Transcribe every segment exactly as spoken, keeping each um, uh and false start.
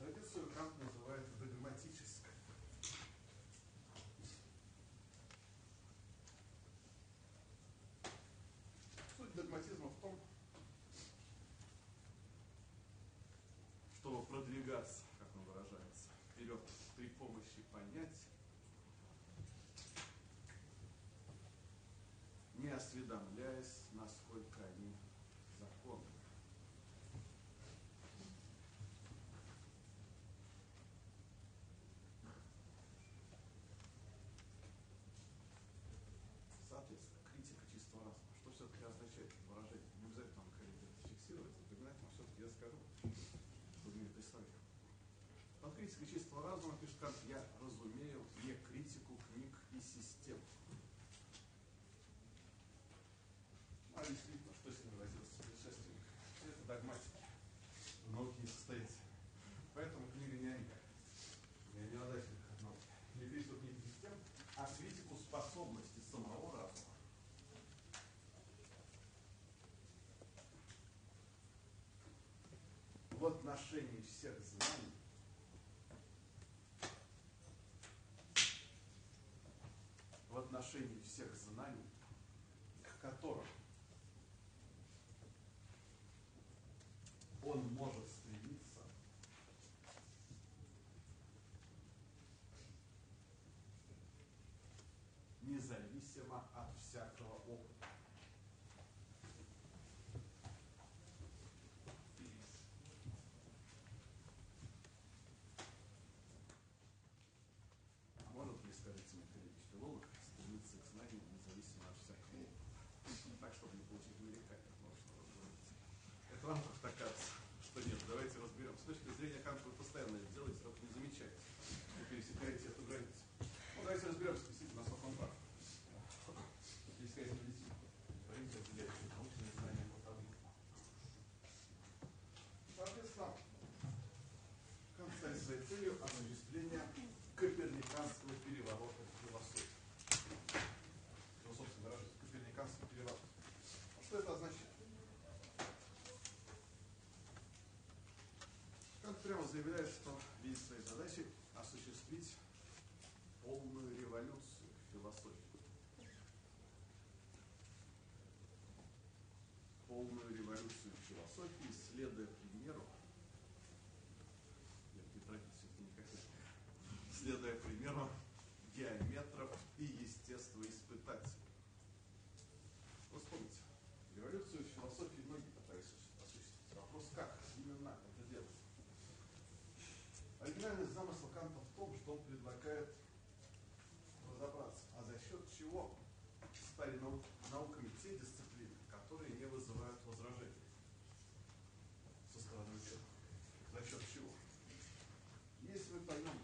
традицию Кант называет догматической. Суть догматизма в том, чтобы продвигаться, как он выражается, вперед при помощи понятий, не осведомляясь, насколько они законны. Соответственно, критика чистого разума. Что все-таки означает это выражение? Не обязательно вам как-то фиксировать, запоминать, но все-таки я скажу, чтобы мне представить. Под критикой чистого разума, пишет Кант, я разумею не критику книг и систем. А действительно, что с ним возился предшественник? Все это догматики. В науке не состоится. Поэтому книга не о них, не о неудачниках науки. Не критику книг и систем, а критику способности самого разума в отношении всех знаний в отношении всех знаний, к которым он может стремиться независимо от всякого опыта. А может ли, скажите мне, филолог стремиться к знанию независимо от всякого опыта? Так, чтобы не получить нарекания. Это вам так кажется, что нет. Давайте разберем. С точки зрения Канта вы постоянно это делаете, только не замечаете. Вы пересекаете эту границу. Ну, давайте разберемся, действительно, насколько он прав. Пересекаете медицину. Границу, разделяющую научные знания от обычного. Соответственно, Кант ставит своей целью осуществление коперниканского переворота в философии. Философски выражается, коперниканский переворот. Что это означает? Кант прямо заявляет, что видит своей задачей осуществить полную революцию в философии. Полную революцию в философии, следуя примеру, нет, не традиции, не хотят, следуя примеру геометров и естествоиспытателей. Вы вспомните, революцию в философии многие пытались осуществить. Вопрос, как именно это делать? Оригинальность замысла Канта в том, что он предлагает разобраться, а за счет чего стали нау науками те дисциплины, которые не вызывают возражений со стороны ученых. За счет чего? Если мы поймем,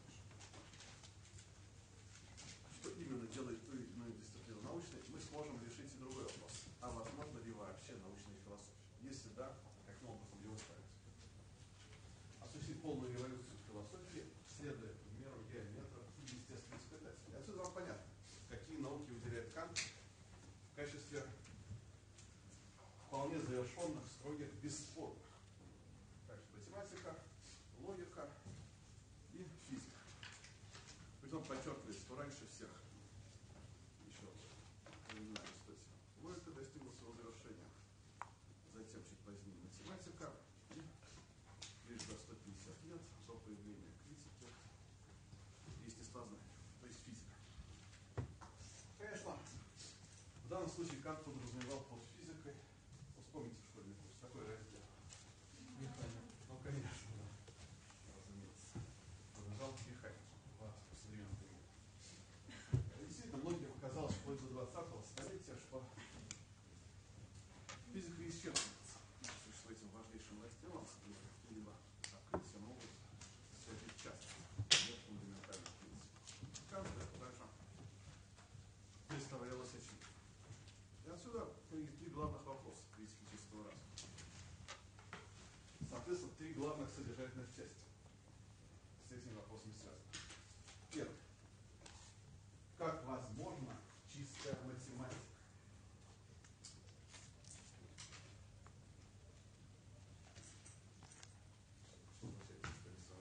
что именно делает ту или иную дисциплину научной, мы сможем решить и другой вопрос. А возможно ли вообще научная философия? Если да, каким образом ее ставить? Осуществить полную революцию в философии, следуя примеру геометров и естествоиспытателей. Отсюда вам понятно, какие науки выделяет Кант в качестве вполне завершенных, строгих, бесспорных. Так что математика, логика и физика. Притом подчеркивает, что раньше всех, еще упоминаю, кстати, логика достигла своего завершения. Затем чуть позднее математика и лишь до сто пятьдесят лет до появления критики и естествознания, то есть физика. Конечно, в данном случае Кант подразумевал под физикой, ну, вспомните школьный курс, такой раздел. Механика. Ну, конечно, да. Разумеется. Продолжал механику в современном мире. Действительно, многим показалось вплоть до двадцатого столетия, что физика исчерпывается. С этим важнейшим разделом какие-либо открытия могут связать часто. Нет фундаментальных принципов. Кант это также представлялось очевидно. И отсюда три главных вопроса критики чистого разума. Соответственно, три главных содержательных части с этими вопросами связаны. Первый. Как возможна чистая математика? Что означает чистая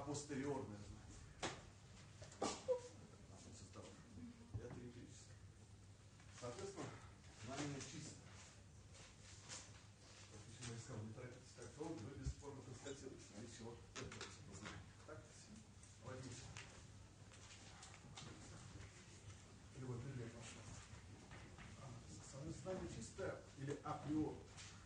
апостериорное знание. Это эмпирическое. Соответственно, знание чистое. Почему я сказал, не торопитесь как долго, вы бесспорно констатируете наличие вот этого типа знания. Так? Возьмите. Любой предмет ваш. Знание чистое или априор.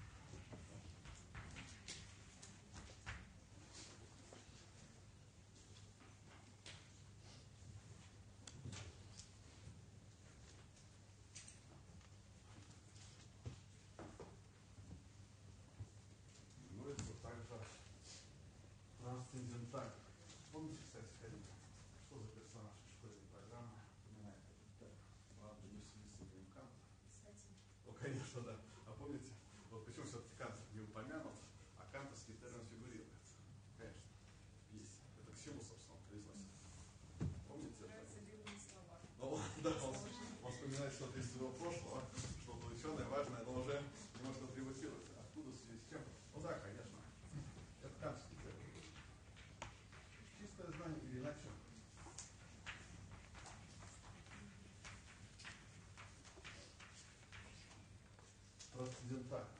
Ну это также трансцендентально. Помните, кстати, ходили? Что за персонаж школьной программы? Напоминает. Ладно, не в смысле Канта. Ну, конечно, да. А помните, вот почему все-таки Кант не упомянут, а кантовский термин фигурирует? Конечно, есть. Это к чему, собственно, произносит? Помните? Ну, да, он, он вспоминает что-то из своего прошлого, что-то ученое, важное, но уже не может атрибутировать. Откуда, в связи с чем? Ну да, конечно. Это кантовский термин. Чистое знание или иначе? Трансцендентально.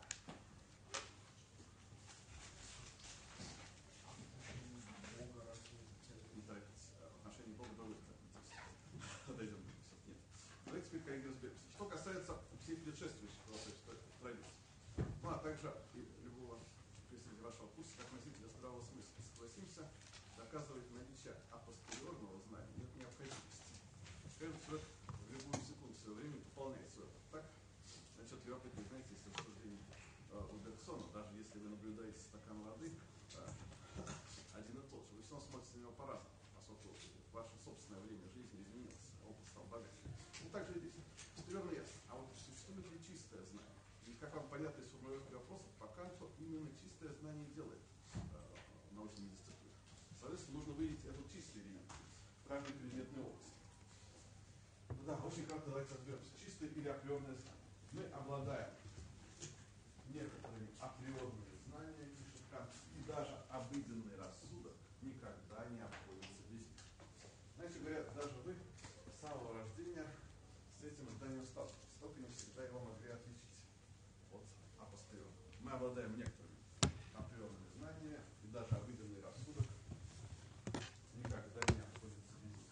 Отношение Бога до Бога. Дойдем до этого. Нет. Давайте теперь коллеги разберемся. Что касается всех предшествующих традиций, ну а также и любого представителя вашего курса, как носителя здравого смысла, согласимся, доказывать наличие апостериорного знания нет необходимости. Каждый человек в любую секунду своего времени пополняет свой опыт. Так? Насчет любопытно, знаете, если рассуждение у Бергсона, даже если вы наблюдаете стакан воды, один и тот же, вы все равно смотрите на него по-разному, поскольку ваше собственное время жизни изменилось, опыт стал богаче. Ну так же и здесь. Примерно ясно. А вот существует ли чистое знание? И как вам понятно из формулировки вопросов, по Канту именно чистое знание делает э, научными дисциплинами. Соответственно, нужно выявить этот чистый элемент в каждой предметной области. Ну да, очень кратко давайте разберемся. Чистое или априорное знание. Мы обладаем некоторыми априорными знаниями, пишет Кант, и даже обыденный рассудок никогда не обходится без них. Знаете, говорят, даже вы с самого рождения с этим знанием сталкиваетесь, только не всегда его могли отличить от апостериорного. Мы обладаем некоторыми априорными знаниями, и даже обыденный рассудок никогда не обходится без них.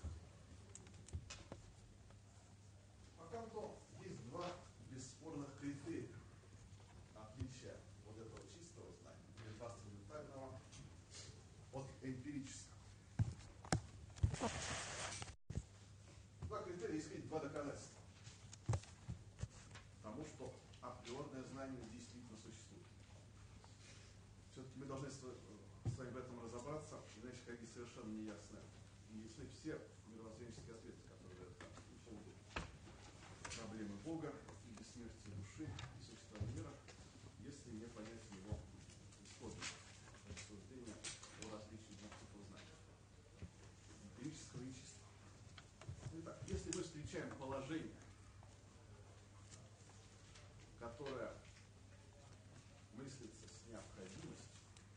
По Канту есть два бесспорных критерия отличия вот этого чистого знания или трансцендентального от эмпирического. Два критерия, есть два доказательства тому, что априорное знание действительно существует. Все-таки мы должны с вами в этом разобраться, иначе коллеги совершенно не ясны. Не ясны все мировоззренческие ответы, которые дают Кант по поводу проблемы Бога и бессмертия души и существования мира, если не понять его исходное рассуждение о различии двух типов знаний. Эмпирического и чистого. Итак, если мы встречаем положение, которое мыслится с необходимостью,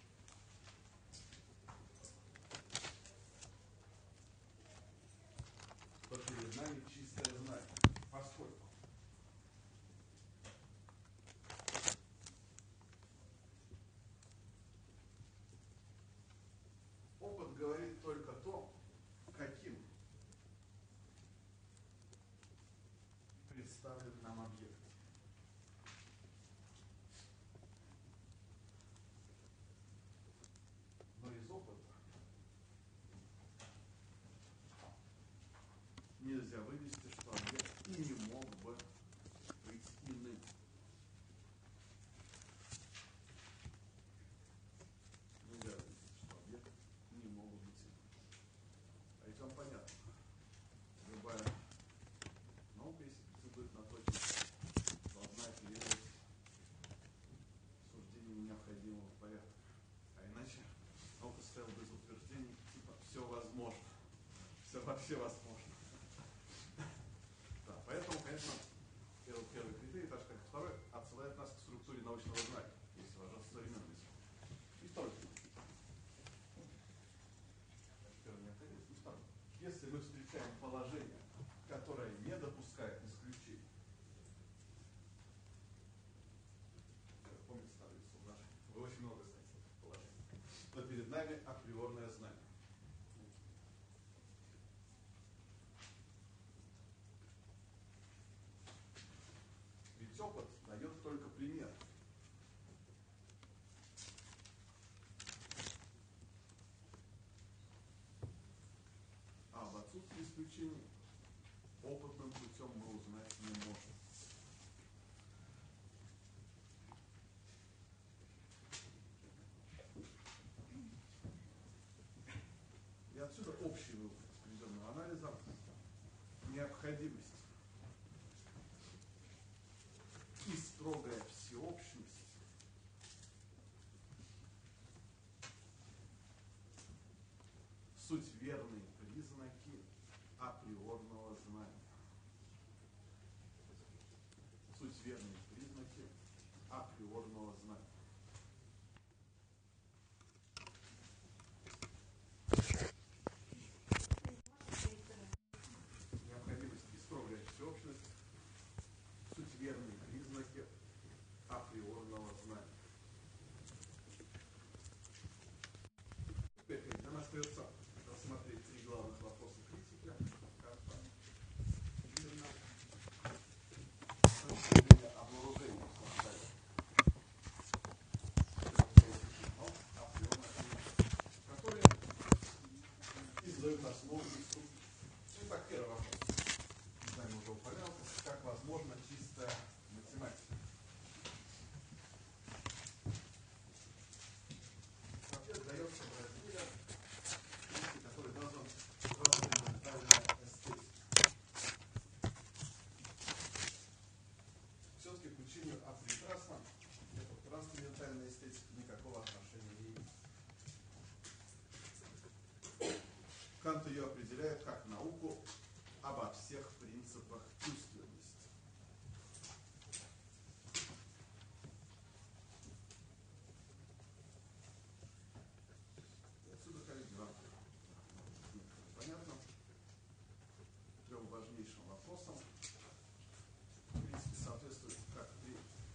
то перед нами чистое знание, поскольку опыт говорит только то, каким представлен нам объект. Но из опыта нельзя вывести, что объект и не мог бы быть иным. Нельзя вывести, что объект не мог быть иным. А ведь вам понятно, любая наука, если претендует на точность, должна оперировать суждением необходимого порядка. А иначе наука стояла без утверждений, типа все возможно. Все вообще возможно. нами априорное знание. Ведь опыт дает только пример. А об отсутствии исключений опытным путем мы узнать не можем. И отсюда общий вывод из приведенного анализа: необходимость и строгая всеобщность суть верные признаки априорного знания. Суть верные признаки априорного знания. Необходимость и строгая всеобщность суть верные признаки априорного знания. Теперь нам остается рассмотреть три главных вопроса критики. Обнаружение которые и задают основу инструкции. Итак, первый вопрос. С нами уже упомялся, как возможно чистая математика. Ответ дается в разделе, который назван трансцендентальная эстетика. Все-таки к учению о прекрасном эта трансцендентальная эстетика никакого отношения не имеет. Кант ее определяет как науку обо всех принципах чувственности. И отсюда, коллеги, вам понятно, трем важнейшим вопросам, в принципе, соответствует как три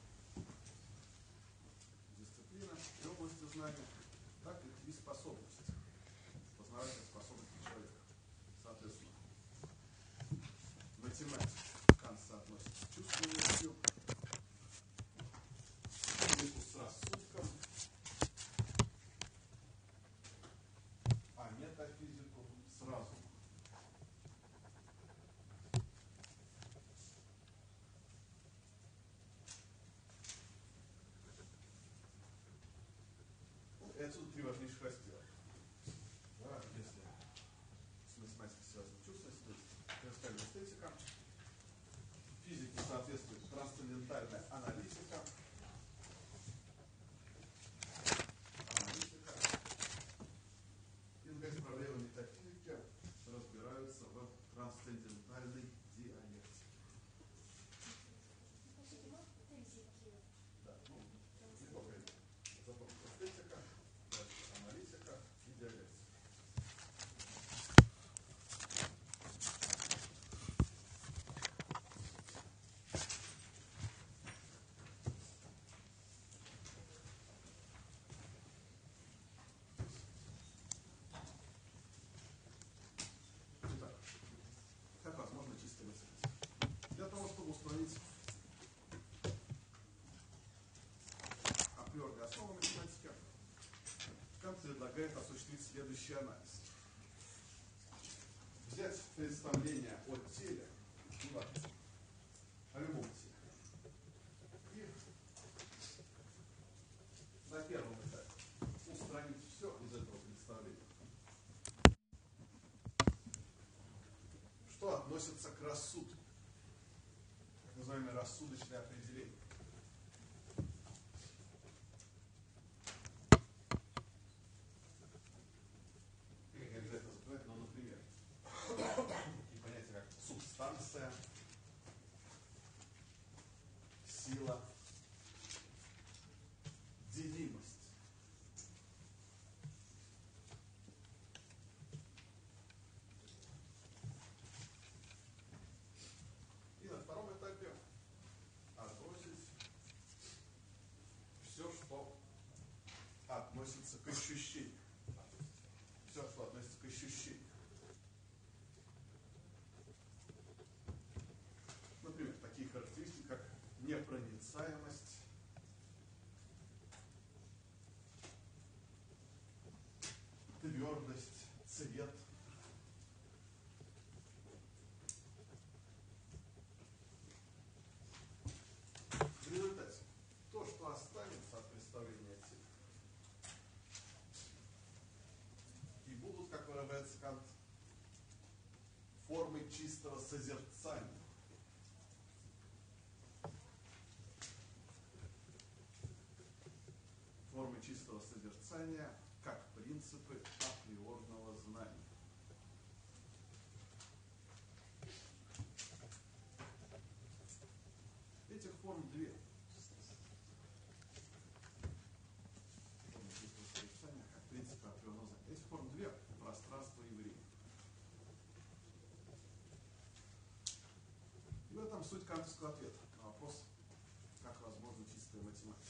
дисциплины и области знания, так и три способности, познавательные способности человека. Соответственно, математика Кант соотносит с чувственностью, физику с рассудком, а метафизику с разумом. И отсюда три важнейших раздела. Да, если с математикой связана чувственность, то есть трансцендентальная эстетика. Физике соответствует трансцендентальная аналитика. Аналитика. И, наконец, проблемы метафизики разбираются в трансцендентальной диалектике. Да, ну, не только это. Запомните: эстетика, аналитика и диалектика. Итак, как возможно чистая математика? Для того, чтобы установить априорные основы математики, Кант предлагает осуществить следующий анализ. Взять представление о теле, неважно, о любом теле, и на первом этапе устранить все из этого представления, что относится к рассудку, так называемое рассудочное определение. Не обязательно запоминать, но, например, такие понятия, как субстанция, сила, делимость. И на втором этапе отбросить все, что относится к ощущению. непроницаемость, твердость, цвет. В результате то, что останется от представления о себе, и будут, как выражается Кант, формы чистого созерцания. Формы чистого созерцания как принципы априорного знания. Этих форм две. Формы чистого созерцания как принципы априорного знания. Этих форм две. Пространство и время. И в этом суть кантовского ответа на вопрос, как возможна чистая математика.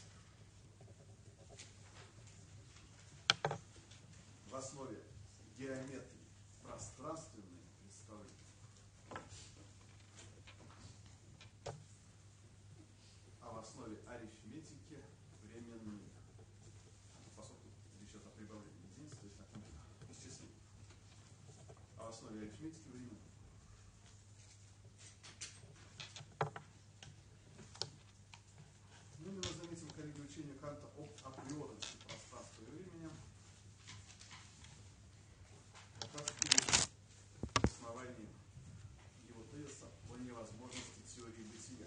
В основе геометрии пространственные представления, а в основе арифметики временные. Поскольку речь идет о прибавлении единиц, то есть о исчислении. А в основе арифметики временные. Ну, мы заметим коллеги учения Канта об априорности пространства и времени. Основании его тезиса о невозможности теории бытия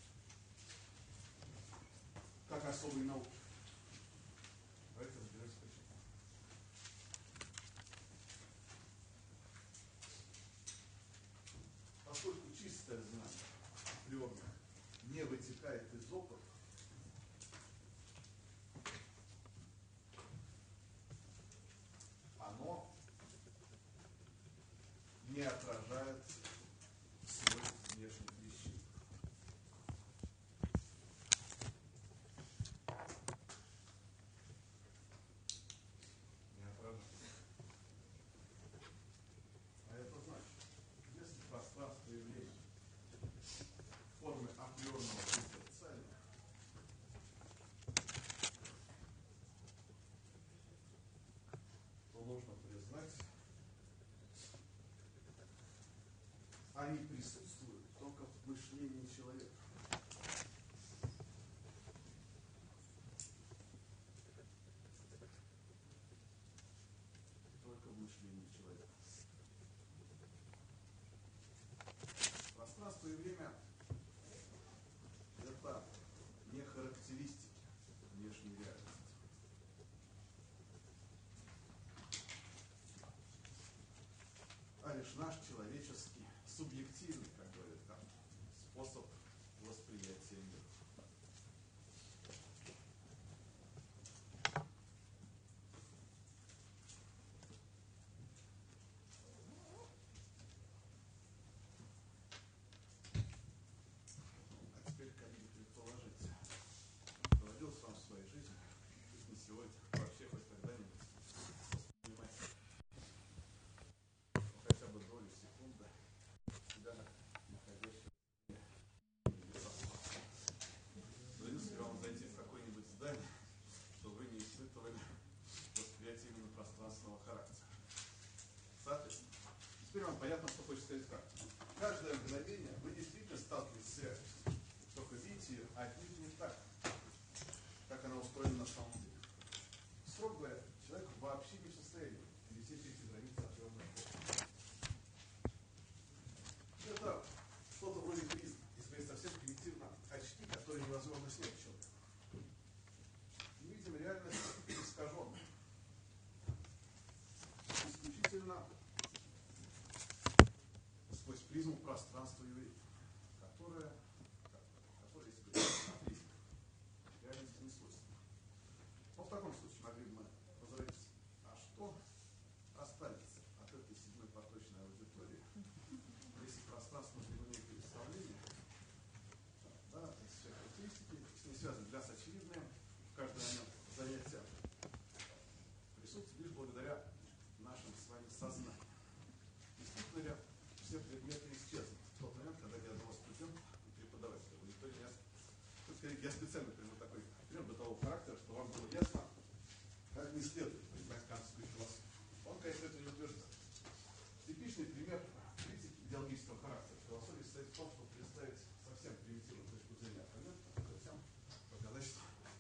как особой науки. Давайте разберемся почему. Поскольку чистое знание априорное не вытекает из опыта, оно не отражает свойств внешних вещей. Не отражает. А это значит, если пространство и время формы априорного созерцания, то нужно признать, они присутствуют только в мышлении человека. Только в мышлении человека. Пространство и время – это не характеристики внешней реальности. А лишь наш человеческий, субъективный, как говорит Кант, способ восприятия мира. А теперь, коллеги, предположите, доводилось вам в своей жизни, пусть не сегодня, вообще хоть когда-нибудь воспринимать хотя бы долю секунды себя находящего в пространстве. Доводилось ли вам зайти в какое-нибудь здание, что вы не испытывали восприятие именно пространственного характера? Соответственно, теперь вам понятно, что хочет сказать как. Каждое мгновение вы действительно сталкиваетесь с реальностью. Только видите ее отнюдь не так, как она устроена на самом деле. Строго говоря, человек вообще не в состоянии перелететь эти границы определенного поля. Это что-то вроде призм, если говорить совсем примитивно, очки, которые невозможно снять человеку. Мы видим реальность искаженной. Исключительно сквозь призму пространства и времени, которая, которая, если говорить о призме, реальности не свойственна. Но в таком случае могли бы мы возразить, а что останется от этой седьмой поточной аудитории, если пространственно-временные представления, да, все характеристики, с ней связаны для нас очевидные, в каждый момент занятия присутствуют лишь благодаря нашим с вами сознаниям. Действительно ли все предметы исчезнут в тот момент, когда ни одного студента и преподавателя в аудитории не осталось? Тут, скорее,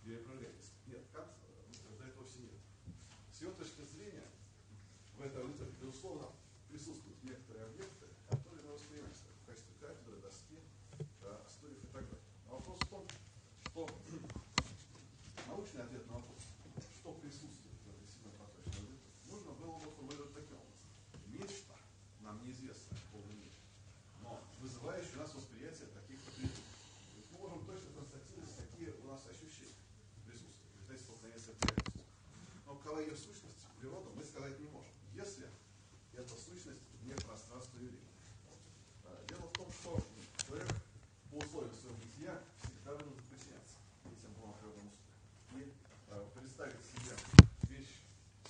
перепроверяемость. Нет, Кант утверждает вовсе нет. С его точки зрения, в этой аудитории, безусловно, присутствуют некоторые объекты, которые мы воспринимаем в качестве кафедры, доски, стульев и так далее. Но вопрос в том, что научный ответ на вопрос, что присутствует в этой семипоточной аудитории, нужно было бы формулировать таким образом. Нечто нам неизвестное в полной мере, но вызывающее у нас восприятие таких-то предметов. Мы можем точно констатировать, какие у нас ощущения присутствуют в результате столкновения с этой реальностью. Но какова ее сущность, природа, мы сказать не можем, если эта сущность не пространство и время. Дело в том, что человек по условиям своего бытия всегда вынужден подчиняться этим двум природным условиям. И э, представить себе вещь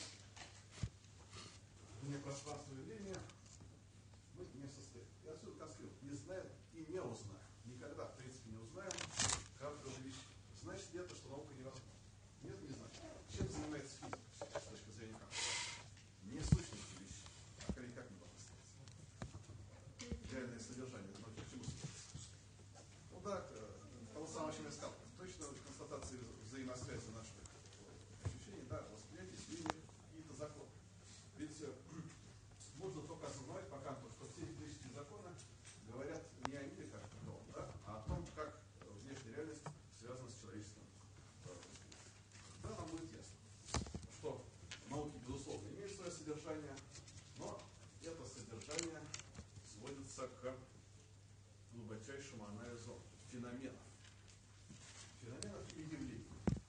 вне пространства и времени мы не в состоянии. И отсюда конскрет. Не знаем и не узнаем. Никогда, в принципе, не узнаем, как природа вещей. Значит ли это, что наука невозможна? Нет, не знаю. Чем занимается физика с точки зрения как? Не сущностью вещей, а скорее как не должна стать. Реальное содержание науки к чему сводится? Ну да, того самого, о чем я сказал. Точно констатации взаимосвязи наших ощущений, да, восприятий, сведений, какие-то законы. Ведь можно только осознавать по Канту, что все физические законы говорят не о мире как таковом, да, а о том, как внешняя реальность связана с человеческим восприятием. Да, нам будет ясно, что науки, безусловно, имеют свое содержание, но это содержание сводится к глубочайшему анализу феноменов. Феноменов и явлений.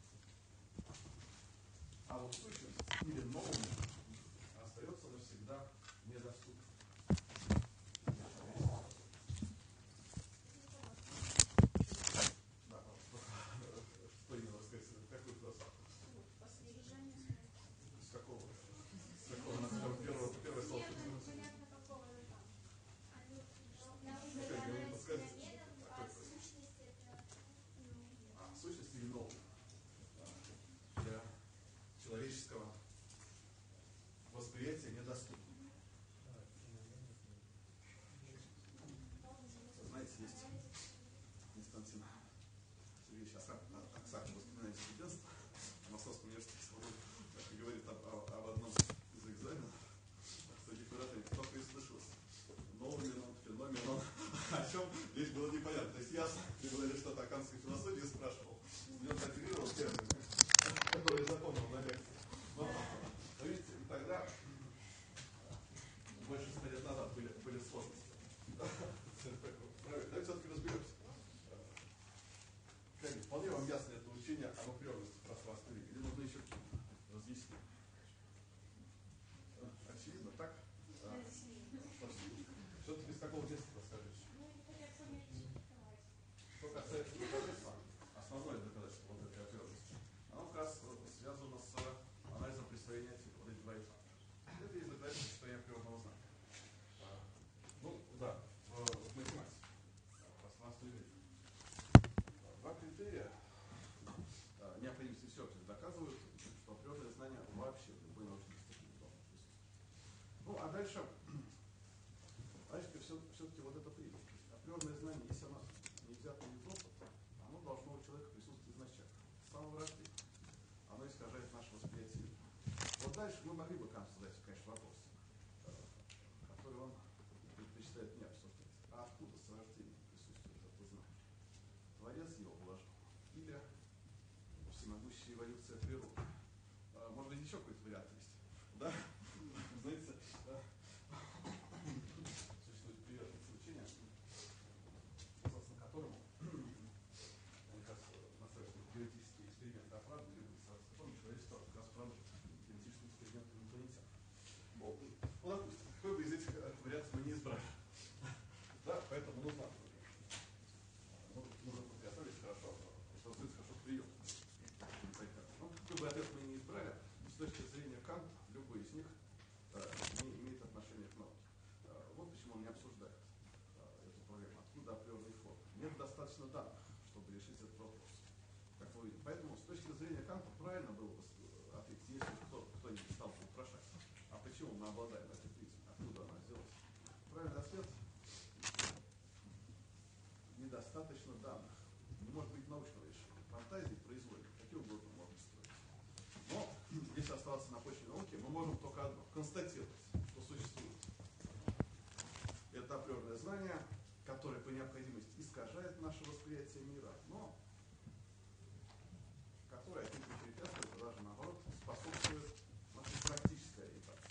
А вот сущность или новое остается навсегда недоступным. Да, что именно рассказать? Какой философ? С какого? С какого начала первого, первое слово? Понятно, какого там. А, сущность или новое? Для человеческого восприятия недоступно. Знаете, есть Константин Сергеевич Аксаков, воспоминает студентство в Московском университете, он говорит об, об одном из экзаменов, что декоратор только и слышалось. Новый феномен, о чем речь было непонятно. То есть ясно, когда говорили что-то о кантской философии, спрашивал. Он оперировал термины, которые запомнил на лекции. Но, видите, и тогда, больше ста лет назад, были, были сложности. Давайте все-таки разберемся. Коллеги, вполне вам ясно это учение об априорности пространства или нужно еще разъяснить? Очевидно, так? Что-то без такого детства расскажите. Что касается доказательства, основное доказательство вот этой априорности, оно как раз связано с анализом представления типа, вот эти два этапа. Это есть доказательство состояния априорного знака. Ну, да, в, в математике. Пространство и время. Два критерия необходимости все доказывают, что априорное знание вообще в любой научной дисциплине должно присутствовать. Ну, а дальше, дальше все, все-таки вот это принцип. Априорное знание, если оно не взято из опыта, оно должно у человека присутствовать изначально. С самого рождения. Оно искажает наше восприятие. Вот дальше мы могли бы Канту задать, конечно, вопрос, который он предпочитает не обсуждать. А откуда с рождения присутствует это знание? Творец его вложил? Или всемогущая эволюция природы? Может быть, еще какой-то вариант есть? Да? Знаете, существует приверженное учение, согласно которому мне кажется, настраивается генетические эксперименты оправданы, согласно которому человечество как раз продолжит генетические эксперименты инопланетян. Ну, допустим, какой бы из этих вариантов мы не избрали. Да, поэтому нужно, ну, нужно подготовить хорошо, подготовить хорошо прием. Ну, какой бы ответ мы не избрали, с точки зрения Канта, любой из них не имеет отношения к науке. Вот почему он не обсуждает эту проблему. Откуда априорные формы? Нет достаточно данных, чтобы решить этот вопрос. Как вы видите. Поэтому с точки зрения Канта правильно было бы ответить, если кто, кто-нибудь стал бы вопрошать, а почему мы обладаем этой призмой, откуда она взялась? Правильный ответ – недостаточно данных. Не может быть научного решения. фантазии производим, какие угодно можно строить. Но если оставаться на почве науки, мы можем только одно – констатировать, что существует. Это априорное знание, которое по необходимости искажает наше восприятие мира, но которое отнюдь не препятствует, а даже наоборот способствует нашей практической ориентации.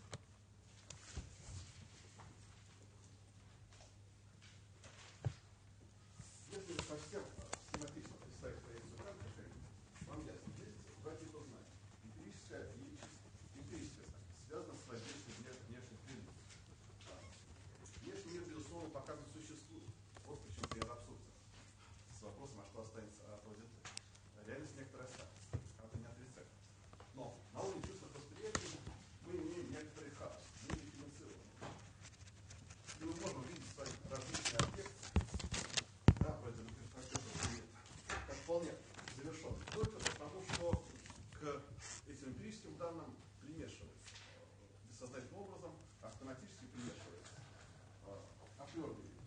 Если совсем схематично представить проекцию Канта, вам ясно, есть два типа знаний. Эмпирическое и чистое. Эмпирическое знание связано с воздействием внешних предметов. Внешний мир, безусловно, пока не существует. Вот почему пример абсурда. С вопросом, а что останется от аудитории. Реальность некоторая останется. Это не отрицает. Но на уровне чувственных восприятий мы имеем некоторый хаос, не дифференцированный. И мы можем видеть с вами различные объекты, да, вроде, например, процесса предмета, как вполне завершенный. Только потому, что к этим эмпирическим данным примешивается бессознательным образом, автоматически примешивается априорный вид.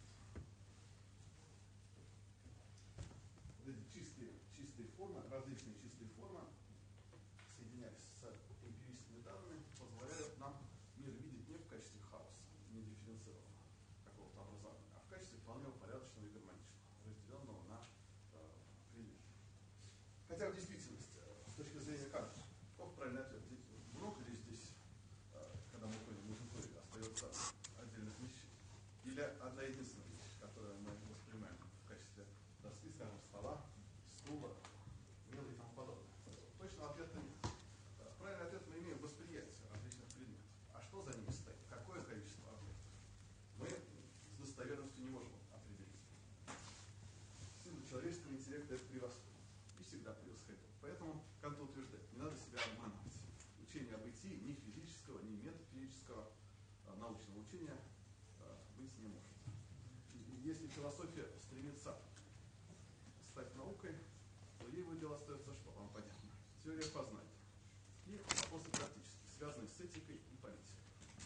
Эти чистые, чистые формы, различные чистые формы, соединяясь с эмпирическими данными, позволяют нам мир видеть не в качестве хаоса, не дифференцированного какого-то образования, а в качестве вполне упорядоченного и гармоничного, разделенного на э, предметы. Хотя в действительности, с точки зрения Канта, каков правильный ответ? Много ли здесь, э, когда мы ходим в музыкой, остается отдельных вещей? Или одна единственная вещь, которую мы воспринимаем в качестве доски, скажем, стола, стула, мела и тому подобное. Точно ответа нет. Правильный ответ: мы имеем восприятие различных предметов. А что за ними стоит? Какое количество объектов? Мы с достоверностью не можем определить. Сила человеческого интеллекта это превосходит. И всегда превосходит. Поэтому Кант утверждает, не надо себя обманывать. Учение о бытии ни физического, ни метафизического а, научного учения а, быть не может. И если философия стремится стать наукой, то ей в удел остается что? Вам понятно. Теория познания. И вопросы практические, связанные с этикой и политикой.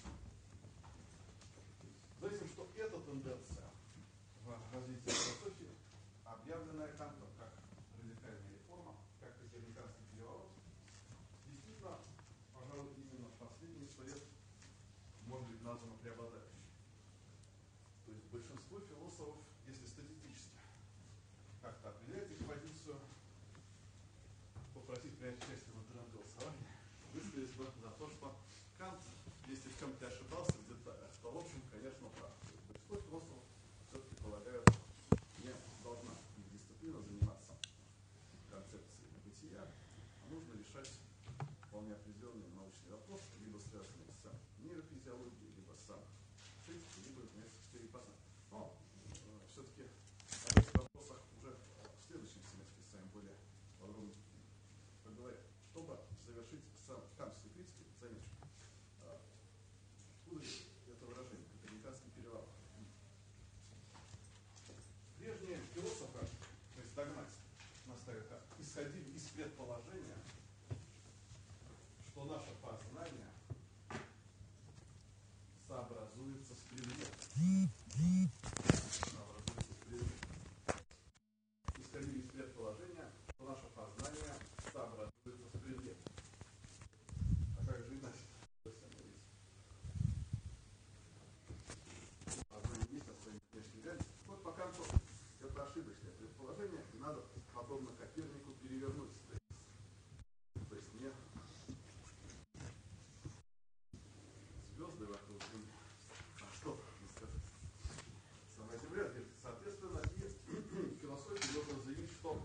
Заметим, что эта тенденция в развитии философии, объявленная Кантом как радикальная реформа, как коперниканский переворот, действительно, пожалуй, именно в последние сто лет может быть названо преобладающим. То есть большинство философов, если статистически как-то определяет их позицию, попросить принять участие в интернет-голосовании, высказались бы за то, что Кант, если в чем-то ошибался в деталях, то в общем, конечно, прав. Большинство философов все-таки полагают, не должна их дисциплина заниматься концепцией бытия, а нужно решать вполне определенные научные вопросы, либо связанные с нейрофизиологией, либо с этикой, либо с теорией познания. Но э, все-таки об этих вопросах уже в следующем семестре с вами более подробно поговорим. Чтобы завершить с кантовской критикой, замечу, откуда это выражение, коперниканский переворот. Прежние философы, то есть догматики, исходили из предположения, что наше познание сообразуется с предметом. Сообразуется с предметом. Исходили из предположения, что наше познание сообразуется с предметом. А как же иначе? Познание есть, а своей внешней реальности. Вот по Канту это ошибочное предположение, и надо, подобно Копернику, перевернуть стоит. То есть не звезды вокруг Земли, а что не сказать. Сама Земля движется. Соответственно, и философия должна заявить, что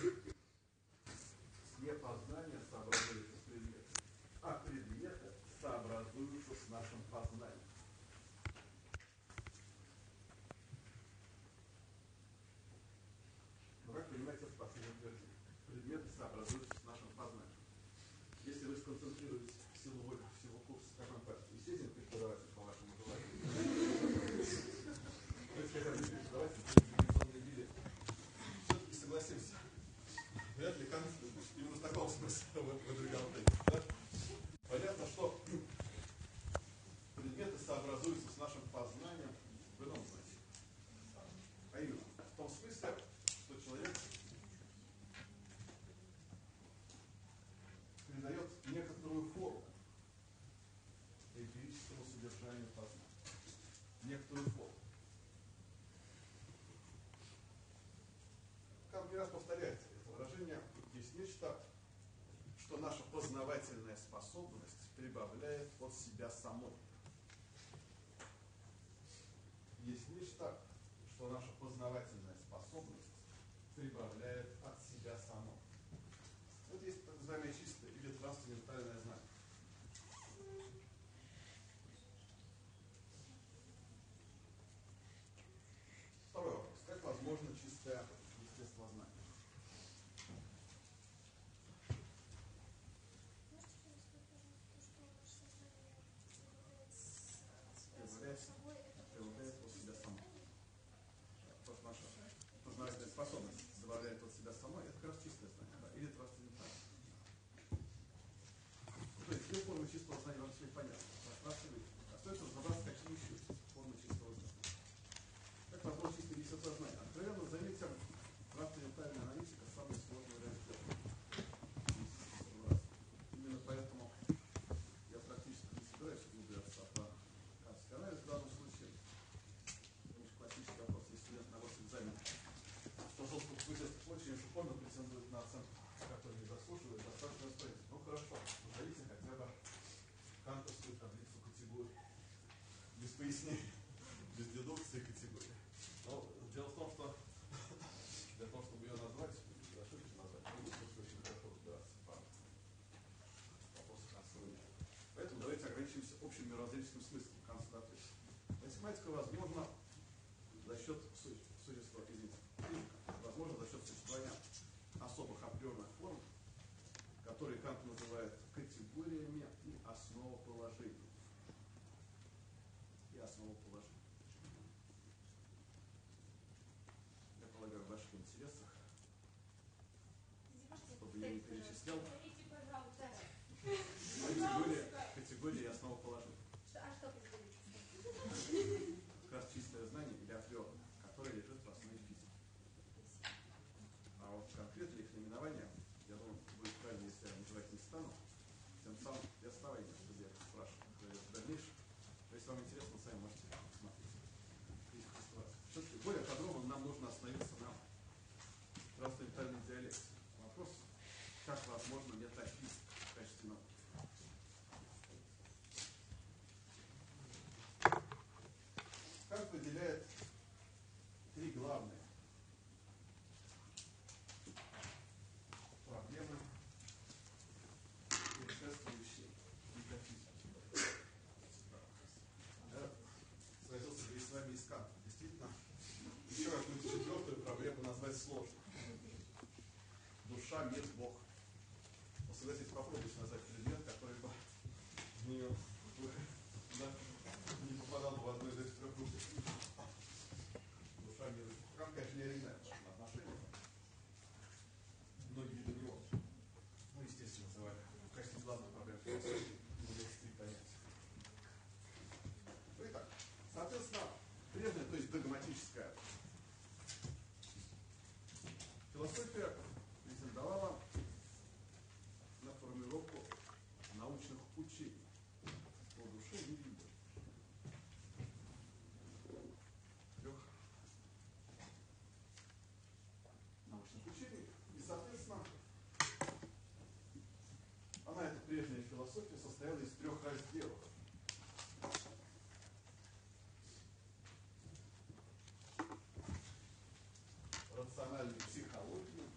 не познание сообразуется с предметом, а предметы сообразуются с нашим познанием. Но как понимаете это последнее утверждение? Предметы сообразуются с нашим познанием. Если вы сконцентрируете силу воли, силу курса, как он поймет, естественно, преподаватель по вашему желанию. То есть, когда вы преподаватель, вы билет. Все-таки согласимся. Вряд ли Кант именно в таком смысле выдвигал тезис. Да? Понятно, что предметы сообразуются с нашим познанием в ином значении. А именно, в том смысле, что человек раз повторяется это выражение. Есть нечто, что наша познавательная способность прибавляет от себя самой. Есть нечто, что наша познавательная способность прибавляет от себя самой. Вот есть так называемое чистое или трансцендентальное знание. Второй вопрос. Как возможно чистое естествознание? Прибавляет от себя самой. То, что наша познавательная способность добавляет от себя самой, это как раз чистое знание, да, или трансцендентальное. То есть две формы чистого знания вам все понятно. Спрашивайте, остается разобраться, какие еще формы чистого знания. Как возможно чистое естествознание? Откровенно заметим, трансцендентальная аналитика самая сложная раздел. Именно поэтому я практически не собираюсь углубляться по кантовский анализ в данном случае. Потому что классический вопрос, если студент на госэкзамене способствует естеству очень упорно претендует на оценку, которую не заслуживает, достаточно спросить. Ну хорошо, назовите хотя бы кантовскую таблицу категорий. Без пояснений, без дедукции категории. Но дело в том, что для того, чтобы ее назвать, хорошо это назвать, нужно очень хорошо разбираться по вопросу конструирования. Поэтому давайте ограничимся общим мировоззренческим смыслом констатации. Математика возможна за счет существа, извините, физика, возможно за счет существования особых априорных форм, которые Кант называет категориями и основоположениями. И основоположениями. Я полагаю, в ваших интересах, чтобы я не перечислял, категория, категория и основоположения. А что категория? Как раз чистое знание или априор, которое лежит в основе физики. А вот конкретно их наименование, я думаю, будет правильно, если я называть не стану, тем самым и основание, чтобы я спрашивал в дальнейшем. Если вам интересно, сами можете посмотреть. Все-таки более подробно нам нужно остановиться на трансцендентальной диалектике. Вопрос, как возможно метафизика в качестве науки. Кант выделяет три главные проблемы, предшествующие метафизике. Я сразился здесь с вами из Канта. Действительно, еще какую-то четвертую проблему назвать сложно. Душа, мир, Бог. Но согласитесь, попробуйте назвать предмет, который бы в нее да, не попадал бы в одну из этих трех групп. Душа, мир, Бог. Кант, конечно, не оригинальное отношение. Многие до него, ну, естественно, называли в качестве главной проблемы философии является три понятия. Итак, соответственно, прежняя, то есть догматическая философия претендовала на формулировку научных учений о душе и мире. Трех научных учений. И, соответственно, она, эта прежняя философия, состояла из трех разделов. Рациональной психологии,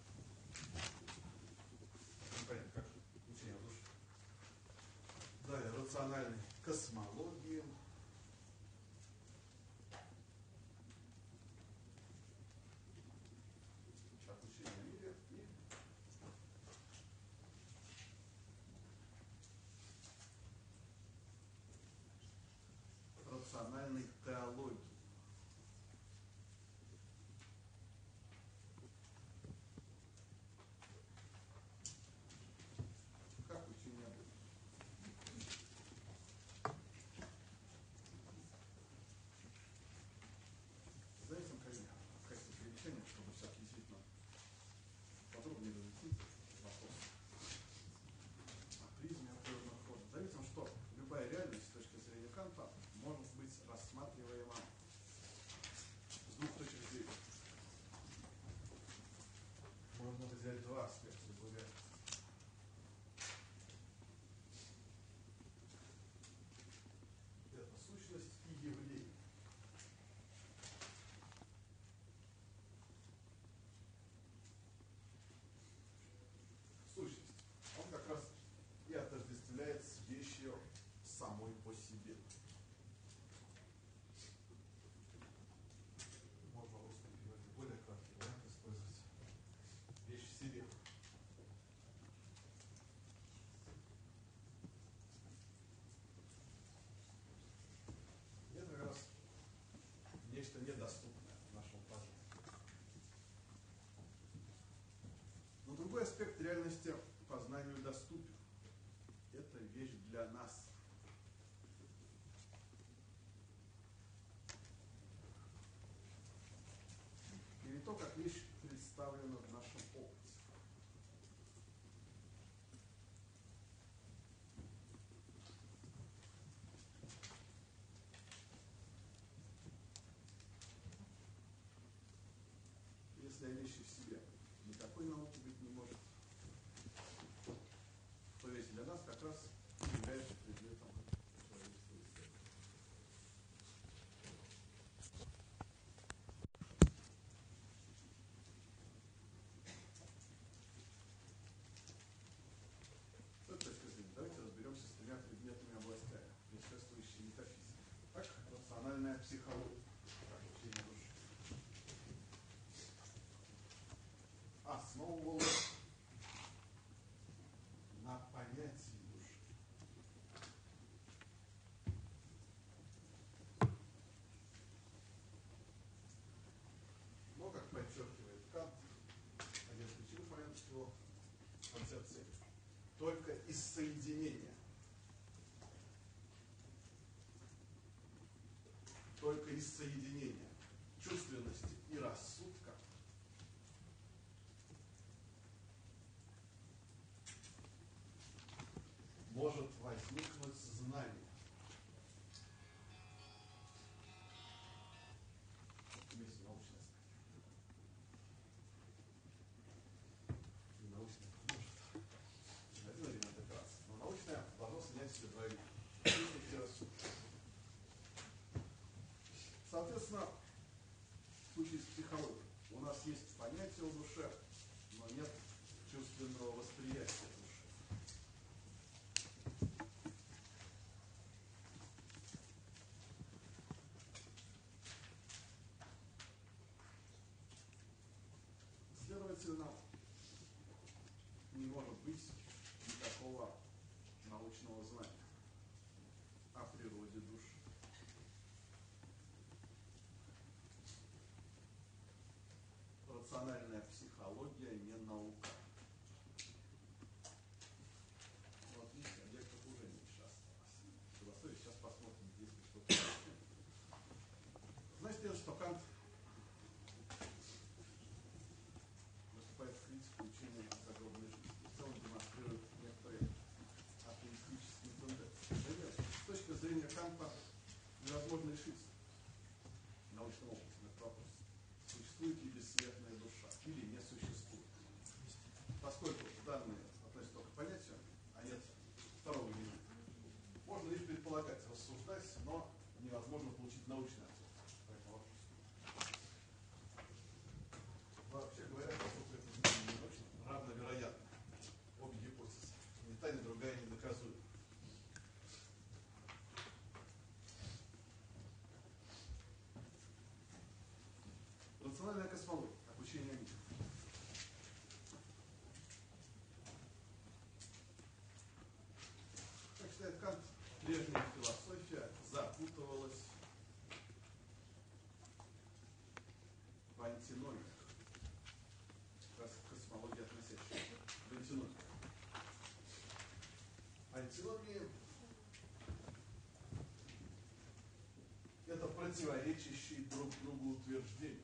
понятно, как учение о душе. Далее, рациональной космологии, как учение о мире, и рациональной теологии. Как учение о Боге. аспект реальности познанию доступен. Это вещь для нас. Или то, как вещь представлена в нашем опыте. Если о вещи в себе никакой науки быть не может, то вещь для нас как раз является предметом человеческого исследования. С этой точки зрения давайте разберемся с тремя предметными областями, предшествующей метафизике. Так, рациональная психология, как учение души, основывалась на понятии души. Но, как подчеркивает Кант, один из ключевых моментов его концепции, только из соединения, только из соединения чувственности и рассудка может возникнуть знание. Вместе научное знание. И научное может. Один элемент операции. Но научное должно соединять в себе два вида. Чувственность и рассудок. Соответственно, в случае с психологией у нас есть понятие о душе, но нет чувственного восприятия души. Следовательно, не может быть никакого научного знания о природе души. Рациональная психология не наука. Вот видите, объектов уже меньше осталось. Философия, сейчас посмотрим, есть ли что-то. Значит, это что Кант выступает в критику учения о загробной жизни. В целом демонстрирует некоторые атеистические тенденции. Да нет, с точки зрения Канта невозможно решиться в научном опыте на этот вопрос. Существует ли бессмертная душа или не существует. Поскольку данные относятся только к понятию, а нет второго элемента, можно лишь предполагать, рассуждать, но невозможно получить научный ответ по этому вопросу. Вообще говоря, поскольку это знание не научно, равновероятно. Обе гипотезы. Ни та, ни другая не доказуемы. Рациональная космология, как учение о мире. Как считает Кант, прежняя философия запутывалась в антиномиях, как раз к космологии относящейся, в антиномиях. Антиномии – это противоречащие друг другу утверждения.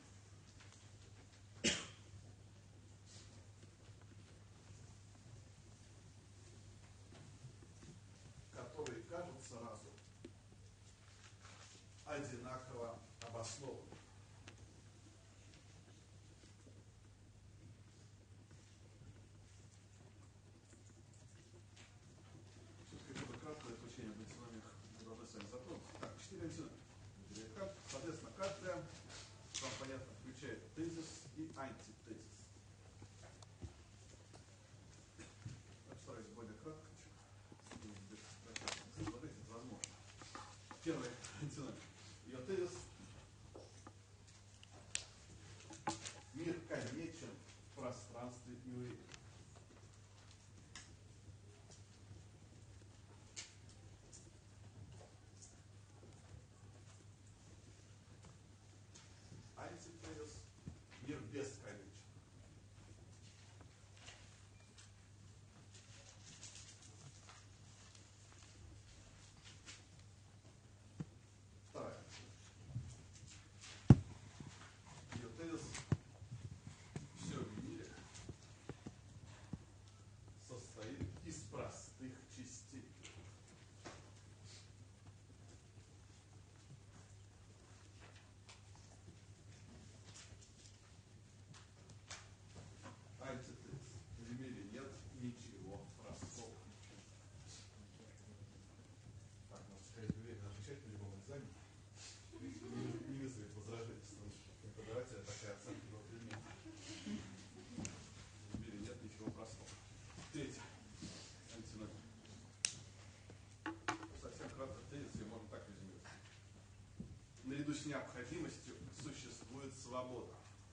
Которые кажутся разу одинаково обоснованы. Все-таки, чтобы кратко это учение об антиномиях мы должны с вами затронуть. Так, четыре антиномии. Соответственно, каждая, вам понятно, включает тезис и антитезис. Я постараюсь более кратко, без изложить, это возможно. Первая антиномия. Ее тезис: мир конечен в пространстве и времени. Антитезис: мир бесконечен. наряду с необходимостью существует свобода.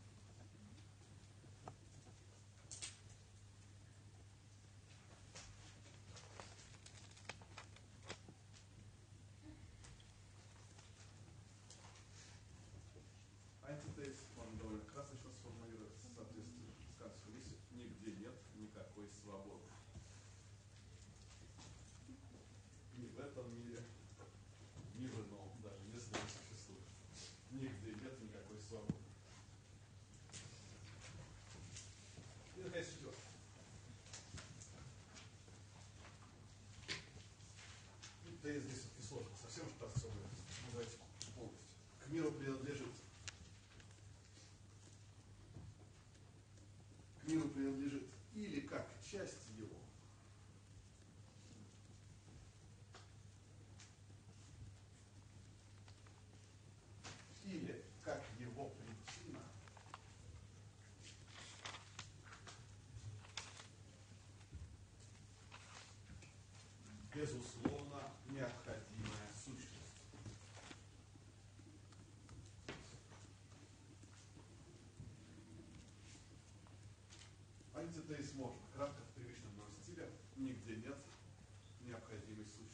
Антитез, он довольно красочно сформулируется в соответствии с Кантовской миссией. Нигде нет никакой свободы. Ни в этом мире, ни в ином, даже если он существует. Нигде нет никакой свободы. И, наконец, четвертое. И тезис здесь все-таки сложно. Совсем уж так особое. Ну, давайте полностью. К миру принадлежит. К миру принадлежит или как часть его, или как его причина, безусловно, необходимая сущность. Антитез можно кратко в привычном нам стиле. Нигде нет необходимой сущности.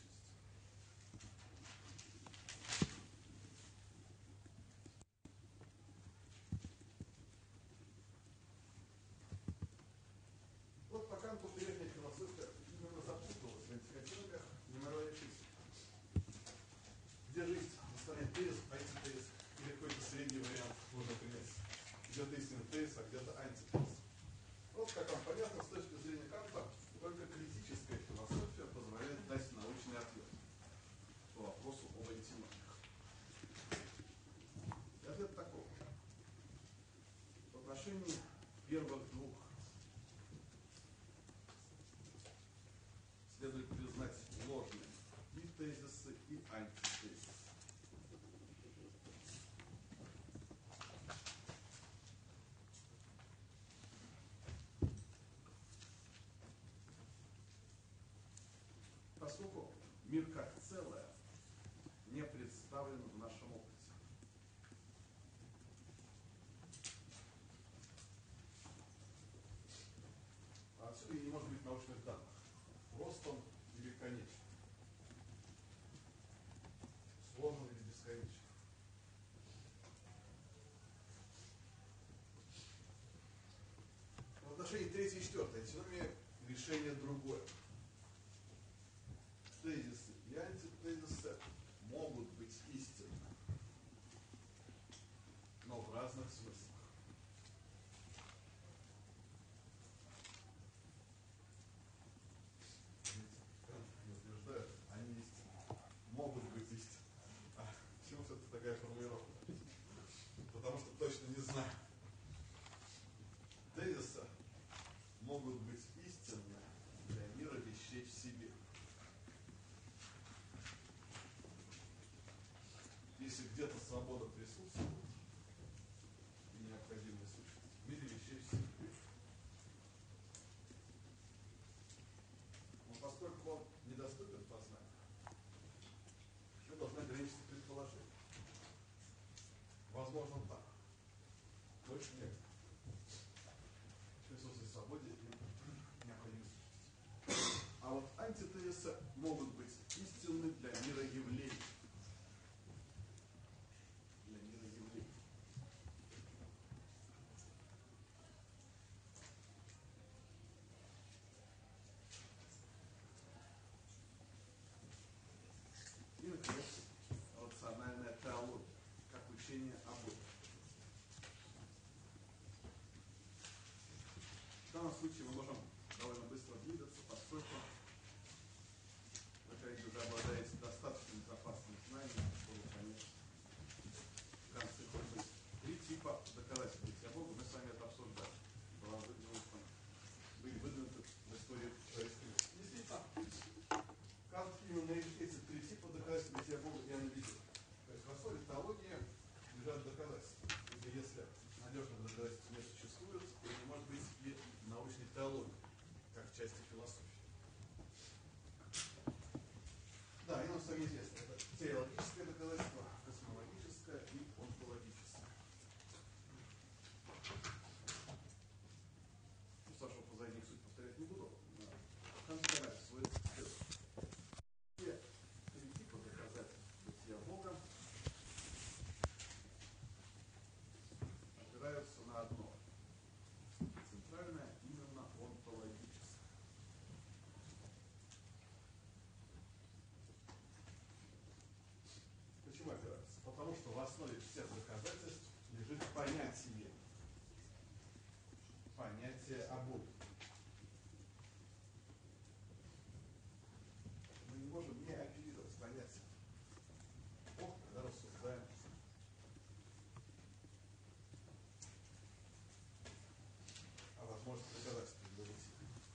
Вот по Канту прежняя философия именно запуталась в этих категориях, не могла решить. Где жизнь? Доставляет тезис, антитез, или какой-то средний вариант можно принять. Где-то истинный тезис, а где-то антитез. Вот, как вам понятно, с точки зрения Канта, только критическая философия позволяет дать научный ответ по вопросу об антиномиях. И ответ такой. В отношении первых двух следует признать ложными и тезисы, и антитезисы. Поскольку мир как целое не представлен в нашем опыте. Отсюда и не может быть научных данных. Просто он или конечен. Сложен или бесконечен. В отношении третьей и четвертой антиномии решение другое. Тезисы и антитезисы могут быть истинны, но в разных смыслах. Кант не утверждает, они истинны. Могут быть истинны. А почему все-таки такая формулировка? Потому что точно не знаю. Тезисы могут быть истинны для мира вещей в себе. Если где-то свобода присутствует и необходимая сущность, в мире вещей в себе. Но поскольку он недоступен познанию, мы должны ограничиться предположением. Возможно, так. Больше нет. Присутствие свободе и необходимой сущности. А вот антитезисы могут быть истинны для мира явлений. Для мира явлений. И, наконец, рациональная теология, как учение о Боге. В данном случае мы можем довольно быстро двигаться, поскольку вы, конечно, уже обладаете достаточным запасом знаний, чтобы понять в конце концов. Три типа доказательств бытия Бога, мы с вами это обсуждали. Была выдвинута, были выдвинуты в истории человечества. Действительно, Кант именно эти три типа доказательств бытия Бога и анализирует. То есть в основе теологии лежат доказательства. И если надежных доказательств не существует, то не может быть и научной теологии. основе всех доказательств лежит понятие. Понятие обоих. Мы не можем не оперировать с понятием. Бог, когда рассуждаем. А возможность доказательств говорить.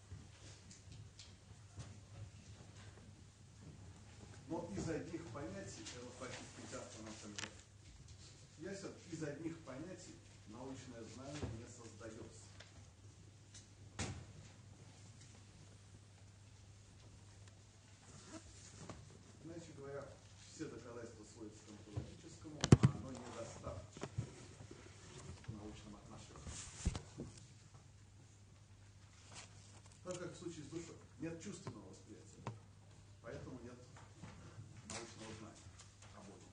Но из одних понятий, это практически часто нам всем ясен, из одних понятий научное знание не создается. Иначе говоря, все доказательства сводятся к онтологическому, а оно недостаточно в научном отношении. Так как в случае с душой нет чувственного восприятия, поэтому нет научного знания об Боге.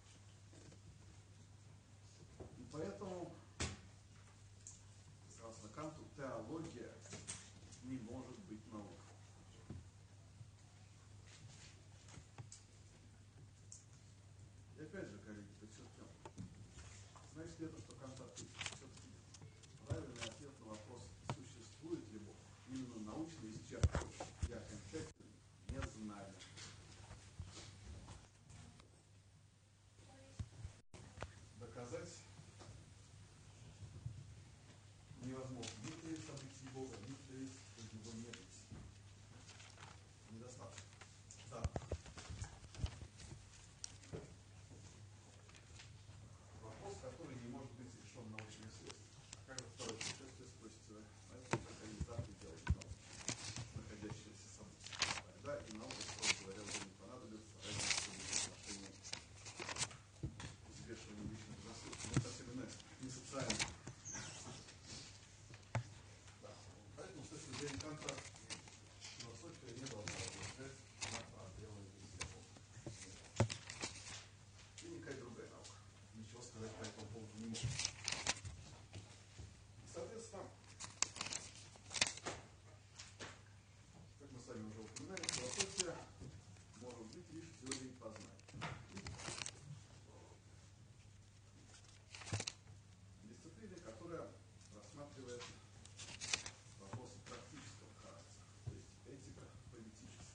И поэтому, согласно Канту, теология не может быть наукой. И опять же, коллеги, подчеркнем. Значит ли это, что Кант ответил? Все-таки правильный ответ на вопрос, существует ли Бог, именно научно исчерпывающий и окончательно не знали. Доказать невозможно. Нет ли событий Бога, нет ли его не быть. Недостаточно. Да. Вопрос, который не может быть решен научными средствами. А как же второе пришествие, спросите вы? Поэтому катализаторы делают науку, находящиеся события. Тогда и наука, строго говоря, уже не понадобится разница в отношении взвешивания личных заслуг. Но совсем иное, не социальное. Да. Поэтому, с точки зрения Канта, философия не должна утверждать на белое веселье. И никакая другая наука. Ничего сказать по этому поводу не может. Соответственно, как мы с вами уже упоминали, философия может быть лишь теорией познания. Дисциплина, которая рассматривает вопросы практического характера, то есть этика политическая.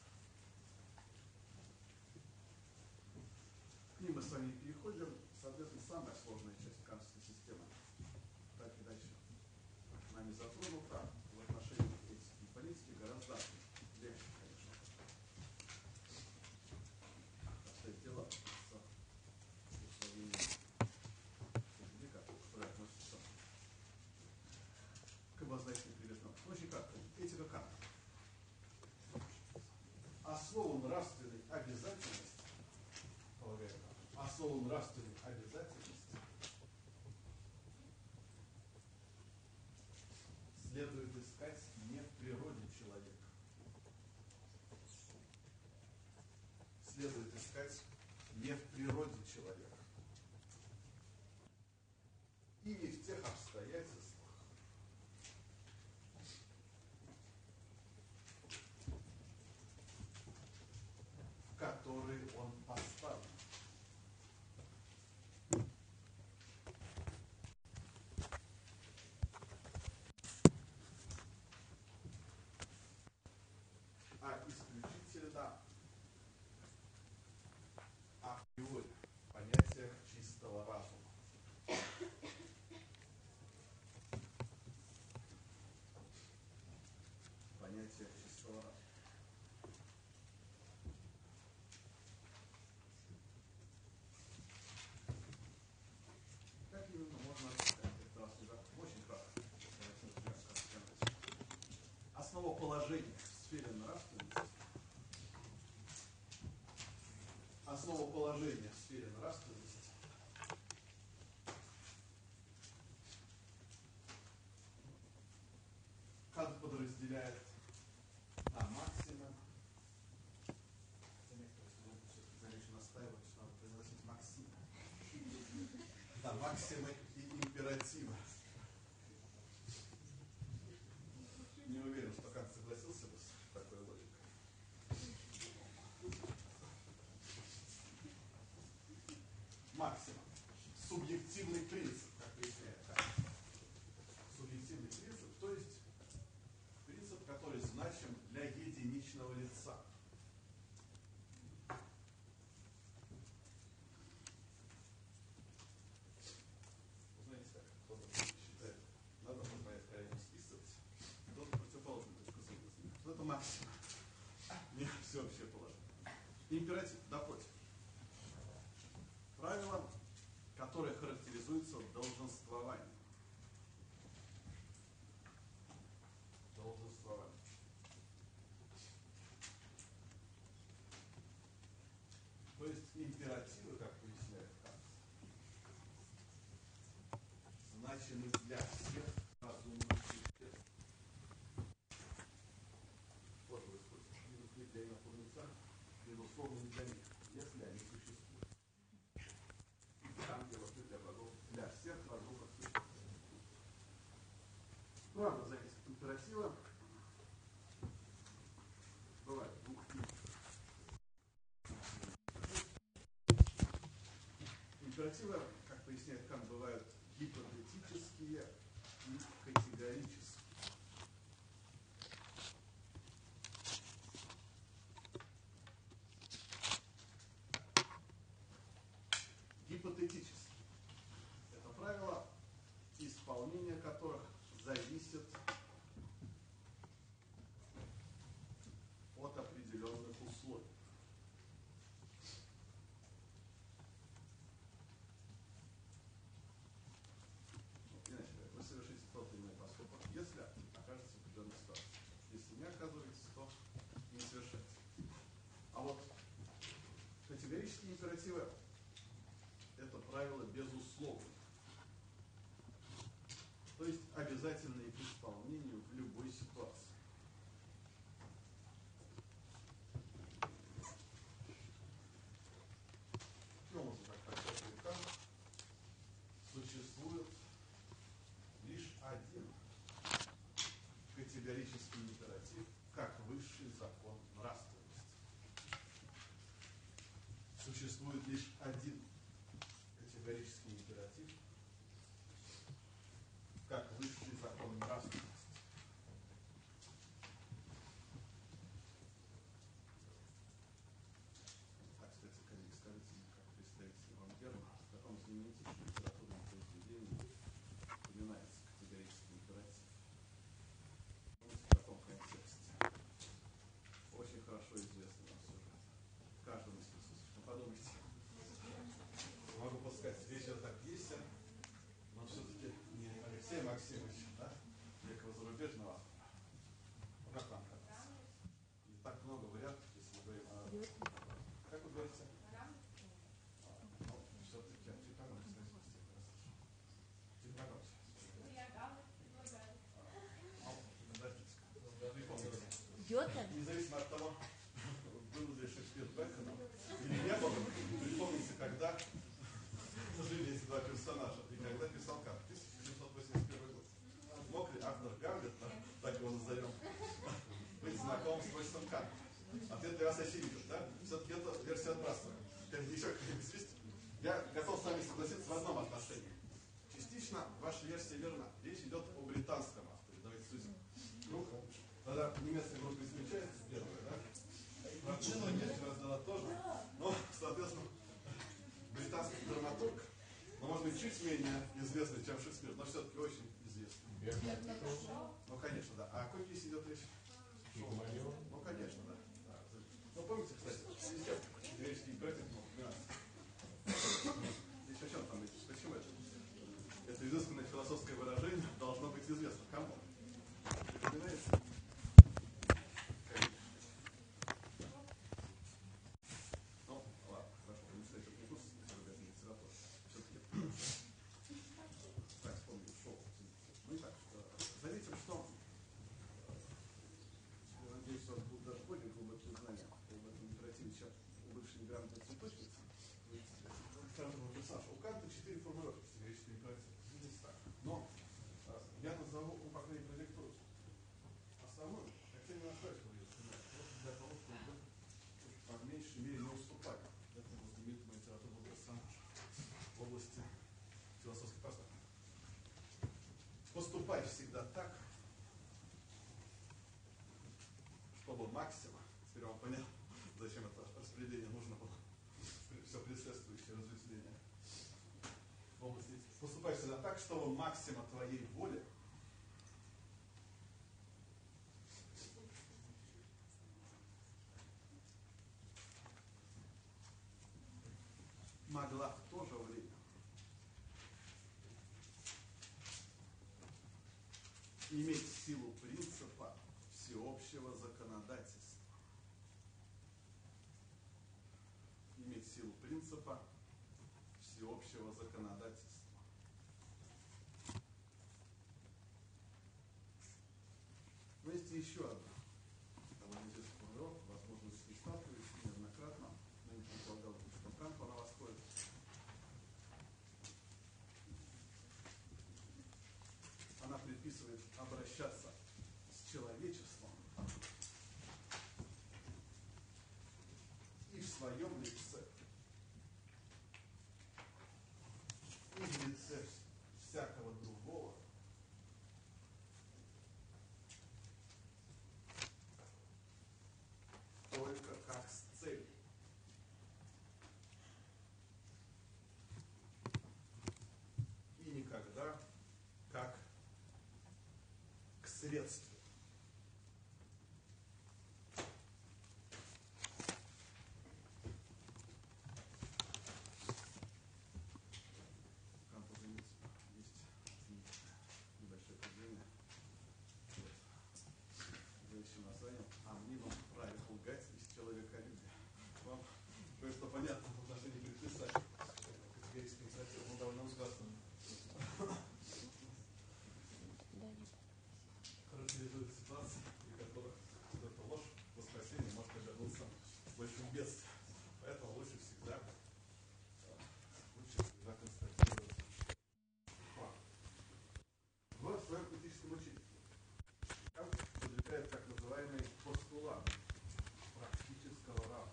К ним мы с вами переходим. Соответственно, самая сложная часть кантовской системы, так и дальше, нами затронута в отношении этики и политики гораздо легче, конечно. Обстоит дело с усвоением языка, который относится к обозначению предметов. В случае как? Этика Канта. Основу нравственной обязательности, полагаю, основу нравственной обязательности следует искать не в природе человека. Следует искать не в природе человека. И не в тех обстоятельствах, в которые он поставлен. А исключительно априори, понятие чистого разума. Понятие чистого разума. Как именно можно это рассуждать? Очень кратко. Основоположение в сфере нравственности. Основоположение в сфере нравственности Кант подразделяет на максимум. Некоторые студенты все-таки замечу настаивают, что надо произносить максимум. Да, максимы и императивы. Не уверен, что Кант согласился бы с такой логикой. Максима. субъективный принцип, как выясняет Кант. Субъективный принцип, то есть принцип, который значим для единичного лица. Знаете, как кто-то считает, надо по твоей крайне списывать, кто-то противоположную точку зрения. Вот это максимум. Не всеобщее положение. Императив, напротив. Правило, которое характеризуется долженствованием. Долженствование. То есть императивы, как поясняет Кант, значимы для всех разумных существ. Вот происходит. Не нужны для инопланетян, безусловно, не для них, если они существуют. И для ангелов, и для богов, для всех разумных существ. Правда, заметьте, императива бывает двух типов. Императивы, как поясняет Кант, бывают гипотетические и категорические. Гипотетические. Это правила, исполнение которых зависит от определенных условий. Иначе говоря, вы совершите тот или иной поступок, если окажетесь в определенной ситуации. Если не оказываетесь, то не совершайте. А вот категорические императивы – это правило безусловно. То есть обязательные к исполнению в любой ситуации. Ну, можно так прочитать Кант. Существует лишь один категорический императив, как высший закон нравственности. Существует лишь один категорический императив, как высший закон нравственности. Так, кстати, коллеги, скажите, как представитель авангарда, в каком знаменитейшем литературном произведении упоминается категорический императив? В каком контексте? Очень хорошо известный нам сюжет. В каждом из присутствующих. Ну, подумайте. Могу подсказать, речь идет о пьесе, но все-таки не Алексея Максимовича, да? Некого зарубежного автора. Ну, как вам кажется? И так много вариантов, если мы говорим о... Как вы говорите? Ну, все-таки Тихонович, кстати, я слышал. Тихонович. Ну, я Гамлет предлагаю. Ну, подождите. Не помню. Гёте? Независимо от того, был ли Шекспир Беконом или не был, вы помните, когда жили эти два персонажа, и когда писал Кант, тысяча семьсот восемьдесят первый год. Мог ли автор Гамлета, так его назовем, быть знаком с творчеством Канта? Ответ для вас очевиден, да? Все-таки эту версию отбрасываем. Еще какая-нибудь есть? Я готов с вами согласиться в одном отношении. Частично ваша версия верна. Речь идет о британском авторе. Давайте сузим круг. Тогда немецкая группа исключается первая, да? Французская немецкая раздала тоже. Ну, соответственно, британский драматург, но, может быть, чуть менее известный, чем Шекспир, но все-таки очень известный. Ну, конечно, да. А о какой пьесе идет речь? Ну, конечно, да. да. Ну, помните, кстати, везде греческий императив мог упоминаться. Здесь о чем там речь? Почему это? Это изысканное философское выражение должно быть известно кому? Понимаете? Ну, ладно, хорошо, вы не стоите в курс зарубежной литературы. Все-таки. Так, вспомнил, шел. Ну и так, заметим, что, я надеюсь, у вас будут даже более поступай всегда так, чтобы максима, теперь вам понятно, зачем это распределение нужно было, все предшествующее разветвление в области. Поступай всегда так, чтобы максима твоей воли могла в то же время иметь силу принципа всеобщего законодательства. Иметь силу принципа всеобщего законодательства. Но есть еще одна довольно известная формулировка, возможно, с ней сталкивались неоднократно, но не предполагал, что Канту она восходит. Она предписывает обращаться с человечеством и в своем лице, и в лице всякого другого, только как с целью. И никогда как к средству. Кое-что понятно в отношении предписания. Греческий инициатив, он довольно узкословен. Характеризует ситуации, при которых эта ложь во спасение может обернуться большим бедствием. Поэтому лучше всегда, лучше всегда констатировать факт. В своем критическом учении Кант выдвигает так называемый постулат практического разума.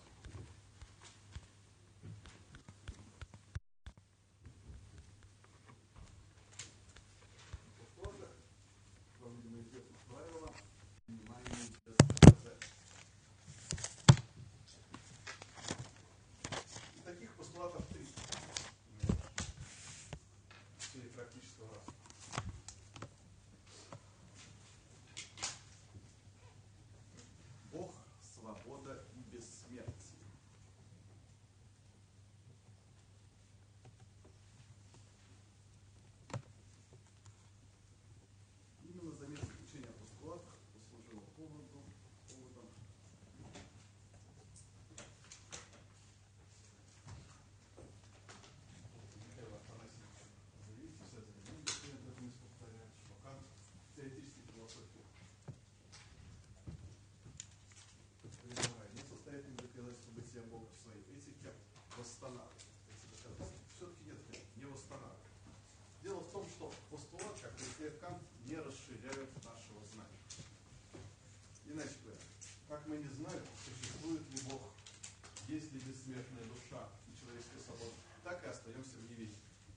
Правило внимания без доказательств. И таких постулатов три в сфере практического разума. Бог, свобода и бессмертие. Именно замес заключения о постулатах послужило поводу, поводом Михаила Афанасьевича заявить, писателя Немца, я это не повторяю, что Кант в теоретической философии несостоятельно доказательства бытия Бога в своей этике восстанавливает эти доказательства. Все-таки нет, не восстанавливает. Дело в том, что постулат, как поясняет Кант, не расширяют нашего знания. Иначе говоря, как мы не знаем, существует ли Бог, есть ли бессмертная душа и человеческая свобода, так и остаемся в неведении.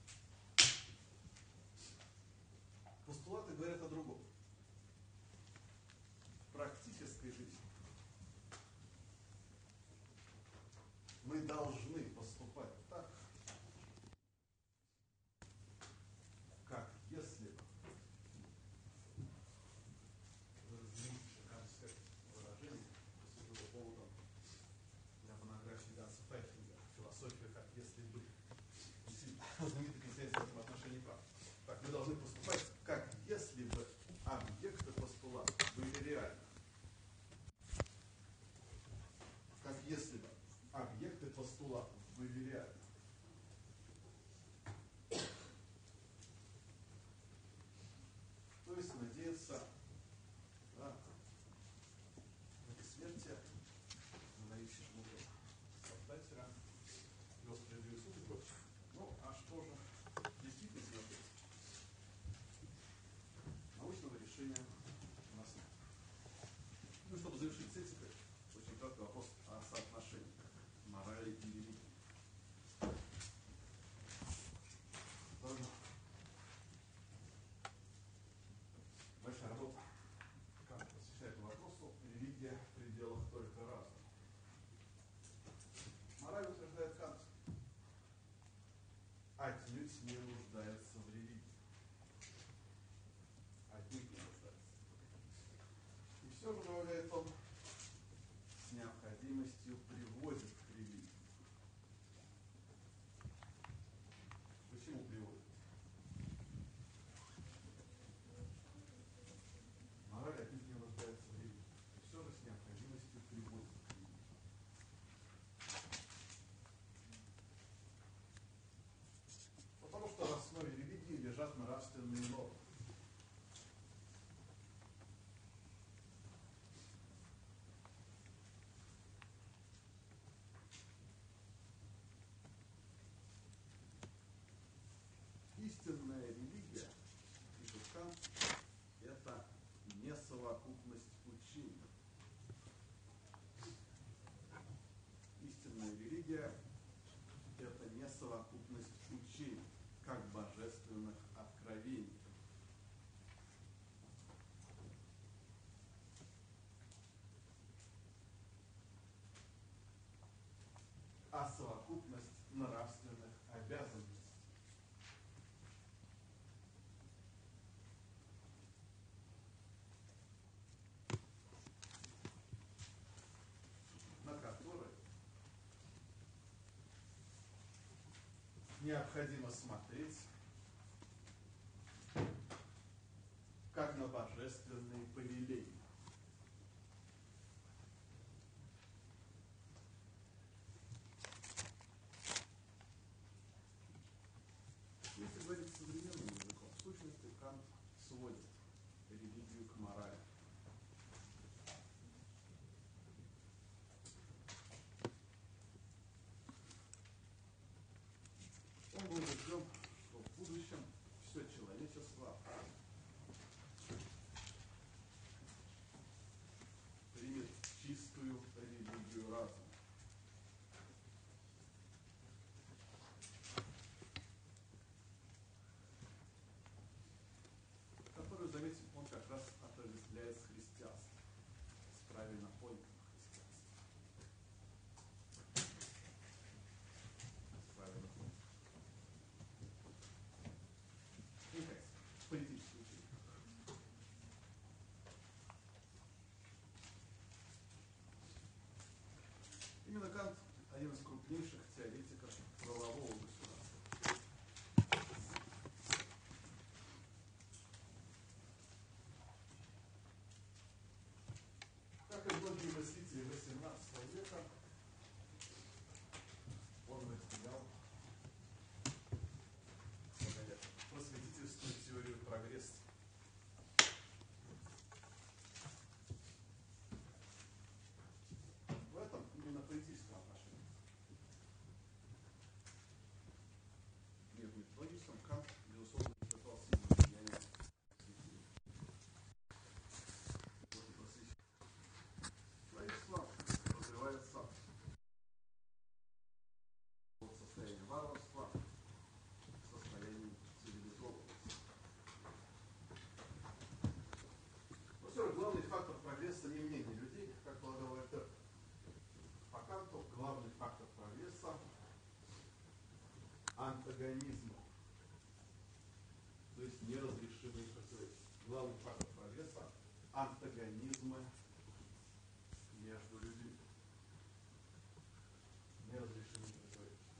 Постулаты говорят о другом. В практической жизни мы должны поступать так, как если бы, разделившее канцлер выражение, послужило поводом для монографии Ганса Фейхтингера «Философия как если бы». Знаменитый конференция в этом отношении прав. Так, мы должны поступать, как если бы объекты постулата были реальны. Как если бы объекты постулатов были реальны. То есть надеяться на бессмертие, на наличие мудрого создателя, его справедливый суд и прочее. Ну, а что же действительно находится? Научного решения у нас нет. Ну, чтобы завершить с этикой, очень краткий вопрос о соотношении морали и религии. необходимостью приводит к религии. Почему приводит? Мораль отнюдь не нуждается в религии. Все же с необходимостью приводит к религии. Потому что в основе религии лежат нравственные нормы. Истинная религия, пишет Кант, это не совокупность учений. Истинная религия – это не совокупность учений, как божественных откровений. А совокупность нравственных обязанностей. На которые необходимо смотреть как на божественные повеления. Если говорить современным языком, в сущности Кант сводит религию к морали. Он был убежден, что в будущем все человечество примет чистую религию разума. Которую, заметьте, он как раз отождествляет с христианством, с правильно понятым христианством. С правильно понятым. Итак, политический ученик. Именно Кант один из крупнейших теоретиков правового государства. Как и многие мыслители восемнадцатого века, он разделял просветительскую теорию прогресса. В этом именно политическом отношении. Нет, в методологическом Кант, безусловно, испытал сильное влияние человечество развивается от состояния варварства к состоянию цивилизованности. Но все же главный фактор прогресса не мнение людей, как полагал Вольтер. По Канту главный фактор прогресса – антагонизм, то есть неразрешимые противоречия. Главный фактор прогресса – антагонизмы между людьми. Неразрешимые противоречия.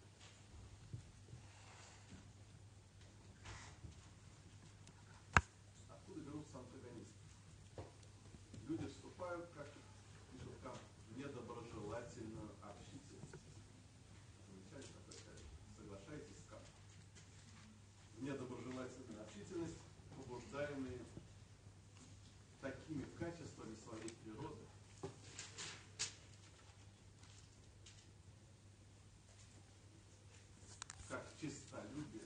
Откуда берутся антагонизмы? Люди вступают, как пишет Кант, в недоброжелательную общительность. Замечали такое, соглашаетесь с Кантом? Недоброжелательную общительность, побуждаемые такими качествами своей природы, как честолюбие,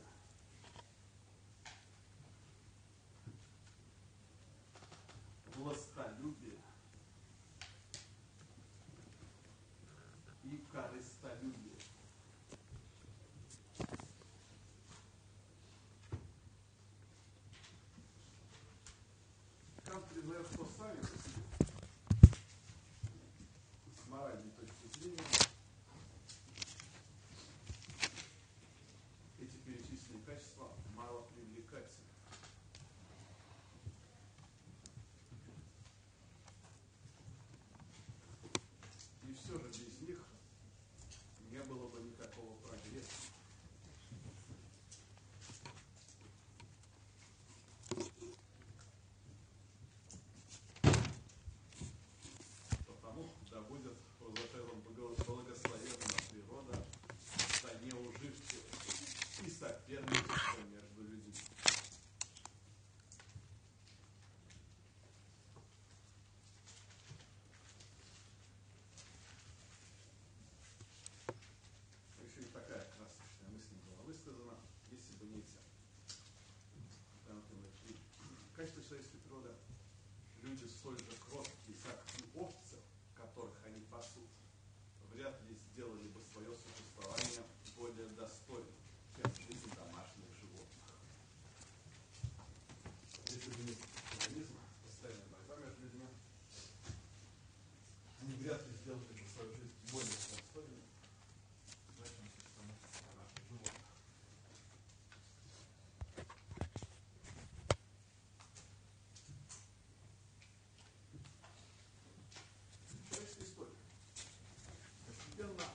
властолюбие и корыстолюбие. Кант признает, что сами по себе, с моральной точки зрения, эти перечисленные качества мало привлекательны. И благословенна природа за неуживчивость и соперничество между людьми. Еще и такая красочная мысль была высказана, если бы не те. В качестве человеческой природы люди столь же кроткие, как и овцы, которых они пасут, вряд ли сделали бы свое существование более достойным, чем жизнь домашних животных. Если бы не организм, постоянная борьба между людьми, они вряд ли сделали бы свою жизнь более достойной, чем существование домашних животных. Человеческая история постепенно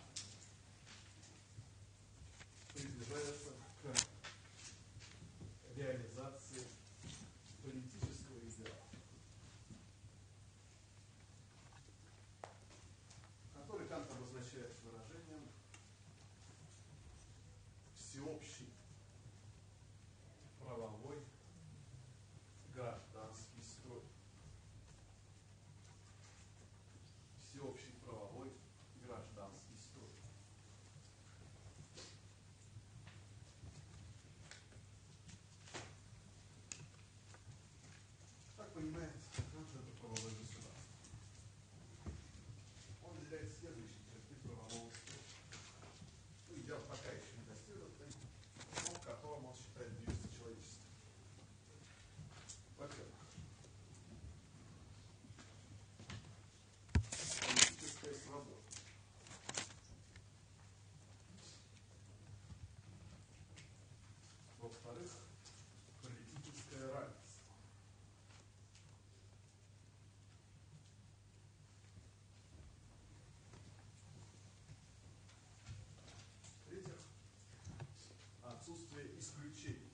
приближается к реализации политического идеала, который Кант обозначает выражением всеобщий правовой гражданский строй. Всеобщий правовой гражданский строй. Так понимает Кант это правовое государство. Он выделяет следующие черты правового строя. Ну, идеал пока еще не достигнутый, но в котором он считает движется человечество. Во-первых, политическая свобода. Во-вторых, политическое равенство. В-третьих, отсутствие исключений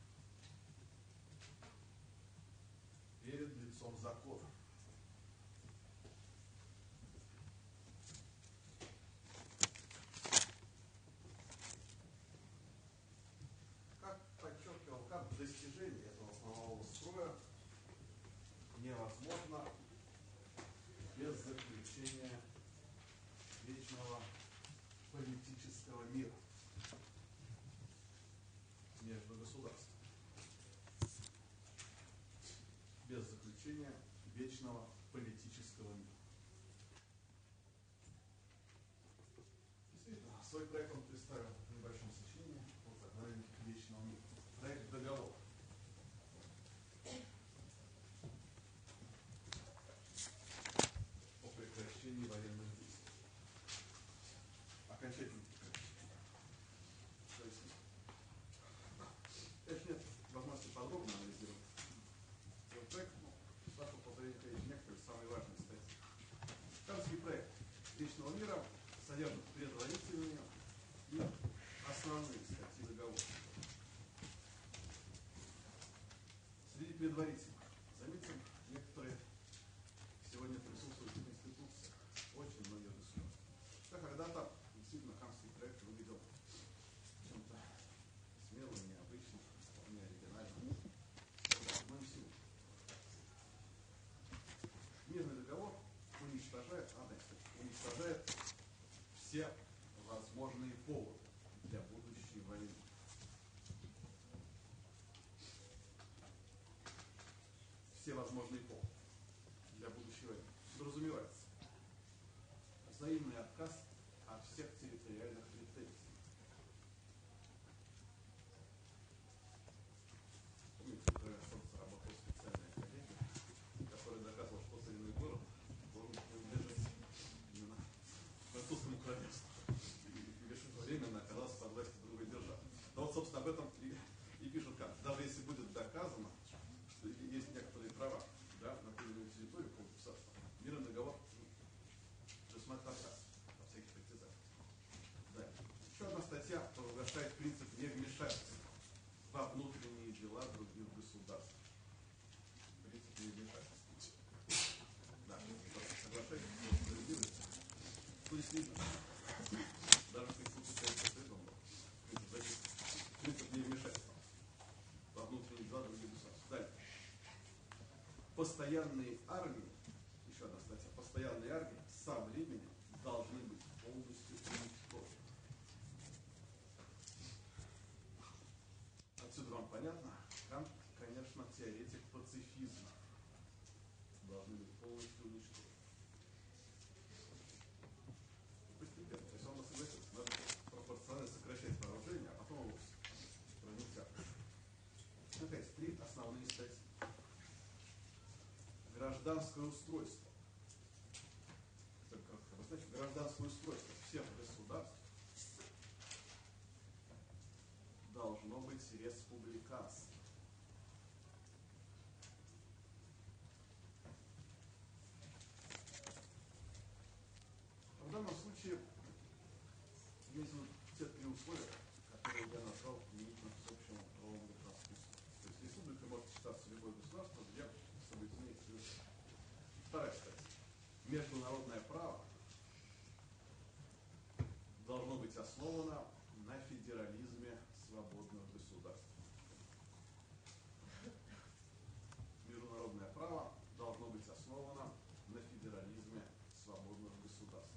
перед лицом закона. Как подчеркивал Кант, достижение этого правового строя невозможно без заключения вечного политического мира между государствами. Без заключения вечного политического мира. Действительно, свой проект он представил в небольшом сочинении под заглавием «Вечного мира». Проект договора. О прекращении военных действий. Окончательно прекращение. То есть, конечно, нет возможности подробно анализировать этот проект, но с вашего позволения перейти некоторые самые важные статьи. Кантский проект вечного мира содержит предварительные и основные статьи договора. Среди предварительных заметим некоторые сегодня присутствуют в институциях очень многих государств. Да, когда-то действительно Кантский проект выглядел чем-то смелым, необычным, вполне оригинальным. Но не сегодня. Мирный договор уничтожает, а, да, кстати, уничтожает все возможные поводы для будущей войны. Все возможные поводы для будущей войны. Подразумевается взаимный отказ от всех территориальных претензий. Помните, когда солнце работала специальная коллегия, которая доказывала, что целевой город должен принадлежать именно французскому королевству. И лишь временно оказался под властью другой державы. Но вот, собственно, об этом и, и пишет Кант. Даже если будет доказано, что есть некоторые права, да, на определенную территорию по государству, мирный договор предусматривает отказ во всяких притязаниях. Да. Еще одна статья провозглашает принцип невмешательства во внутренние дела других государств. Принцип невмешательства. Да, соглашайтесь с справедливостью. То есть, постоянные армии, еще одна статья, постоянные армии со временем должны быть полностью уничтожены. Отсюда вам понятно, Кант, конечно, теоретик пацифизма. Должны быть полностью уничтожены. Постепенно. То есть он согласился, надо пропорционально сокращать вооружение, а потом вовсе нельзя. Наконец, три основные статьи. Гражданское устройство. Значит, гражданское устройство всех государств должно быть республиканским. В данном случае имеются те три условия, которые я назвал применительно к общему правовому гражданству. То есть республикой может считаться любое государство, где соблюдены эти условия. Вторая статья. Международное право должно быть основано на федерализме свободных государств. Международное право должно быть основано на федерализме свободных государств.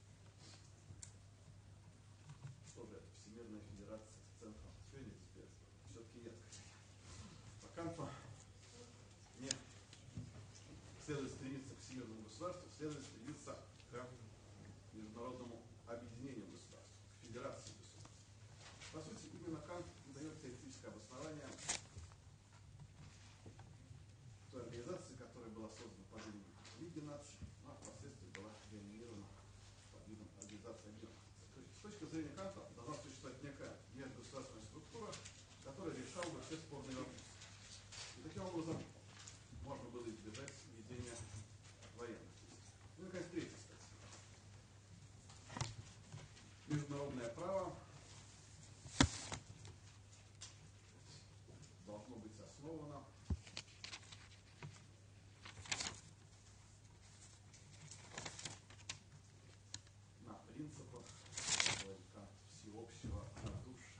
Что же это? Всемирная федерация с центром сведения теперь? Все-таки нет. По Канту не следует стремиться к всемирному государству, следует стремиться к международному объединению государств, к федерации государств. По сути, именно Кант дает теоретическое обоснование той организации, которая была создана под именем Лиги наций, а впоследствии была реанимирована под видом организации объединенных наций. То есть, с точки зрения Канта, должна существовать некая межгосударственная структура, которая решала бы все спорные вопросы. И таким образом можно было избежать ведения военных действий. И, наконец, третья статья. Международное право должно быть основано на принципах всеобщего радушия.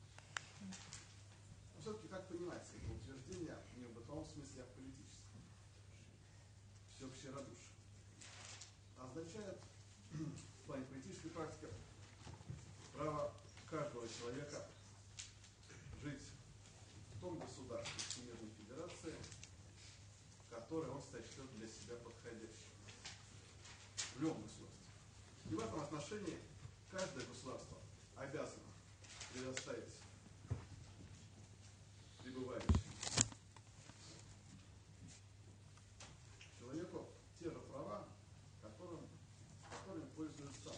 Но все-таки, как понимается, это утверждение не в бытовом смысле, а в политическом. Всеобщее радушие означает в плане политической практики право каждого человека жить в том государстве Всемирной Федерации, которое он сочтет для себя подходящим. В любом государстве. И в этом отношении каждое государство обязано предоставить пребывающему человеку те же права, которым, которыми пользуется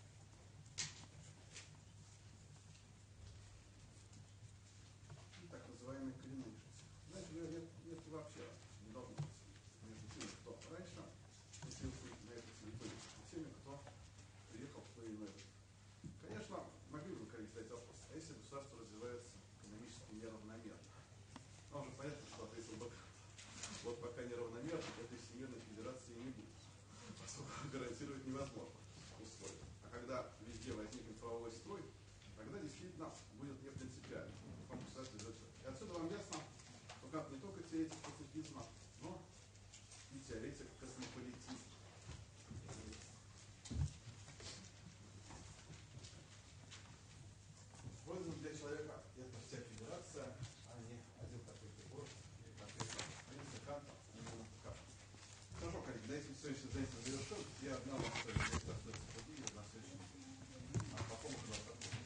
так называемые коренные жители. Знаете, нет, нет вообще не должно быть между теми, кто раньше поселился на этой территории, и теми, кто приехал в то или иное время. Конечно, могли бы коллеги задать вопрос, а если государство развивается экономически неравномерно? Но уже понятно, что ответил бы вот пока неравномерно, этой всемирной федерации не будет, поскольку гарантировать невозможно условия. А когда везде возникнет правовой строй, тогда действительно будет не принципиально. И отсюда вам ясно, что Кант не только теоретик пацифизма, но и теоретик космополитизма. Польза для человека — это вся федерация, а не один такой прибор или конкретно принцип Канта, именно Канта. Хорошо, коллеги, на этом следующий занятие завершил. Я обнял вас, что здесь остается другие на следующем. А потом уже вас отпустим.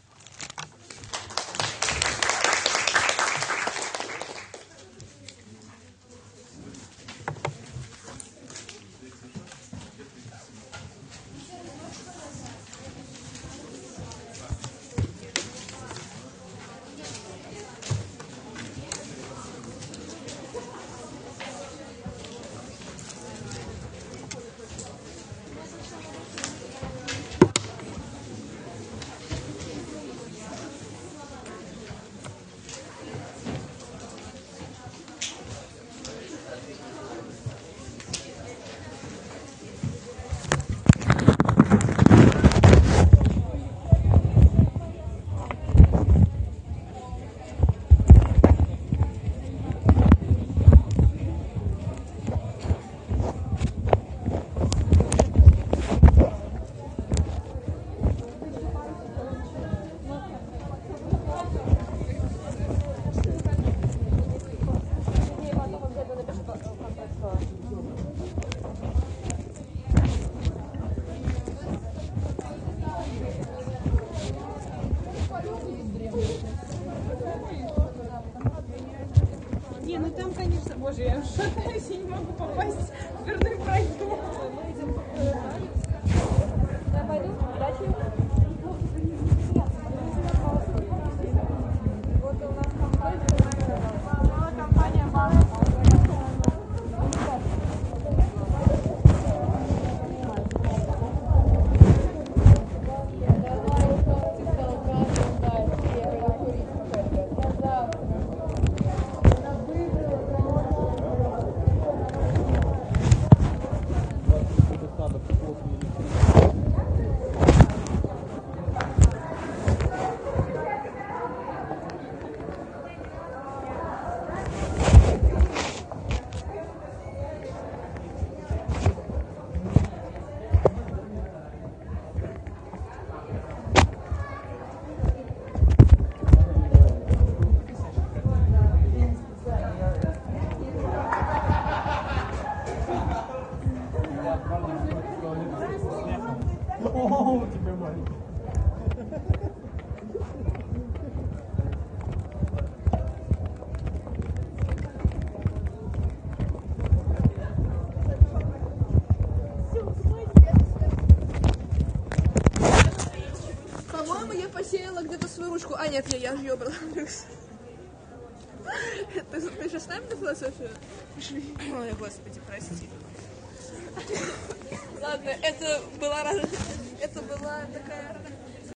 попасть в дверной проем. Я пойду, удачи. Вот у нас компания. Компания «Банк». О, тебе маленький. По-моему, я посеяла где-то свою ручку. А, нет, я, я же ее брала. Ты, ты же с нами на философию? Пошли. Ой, господи, прости. Ладно, это была, это была такая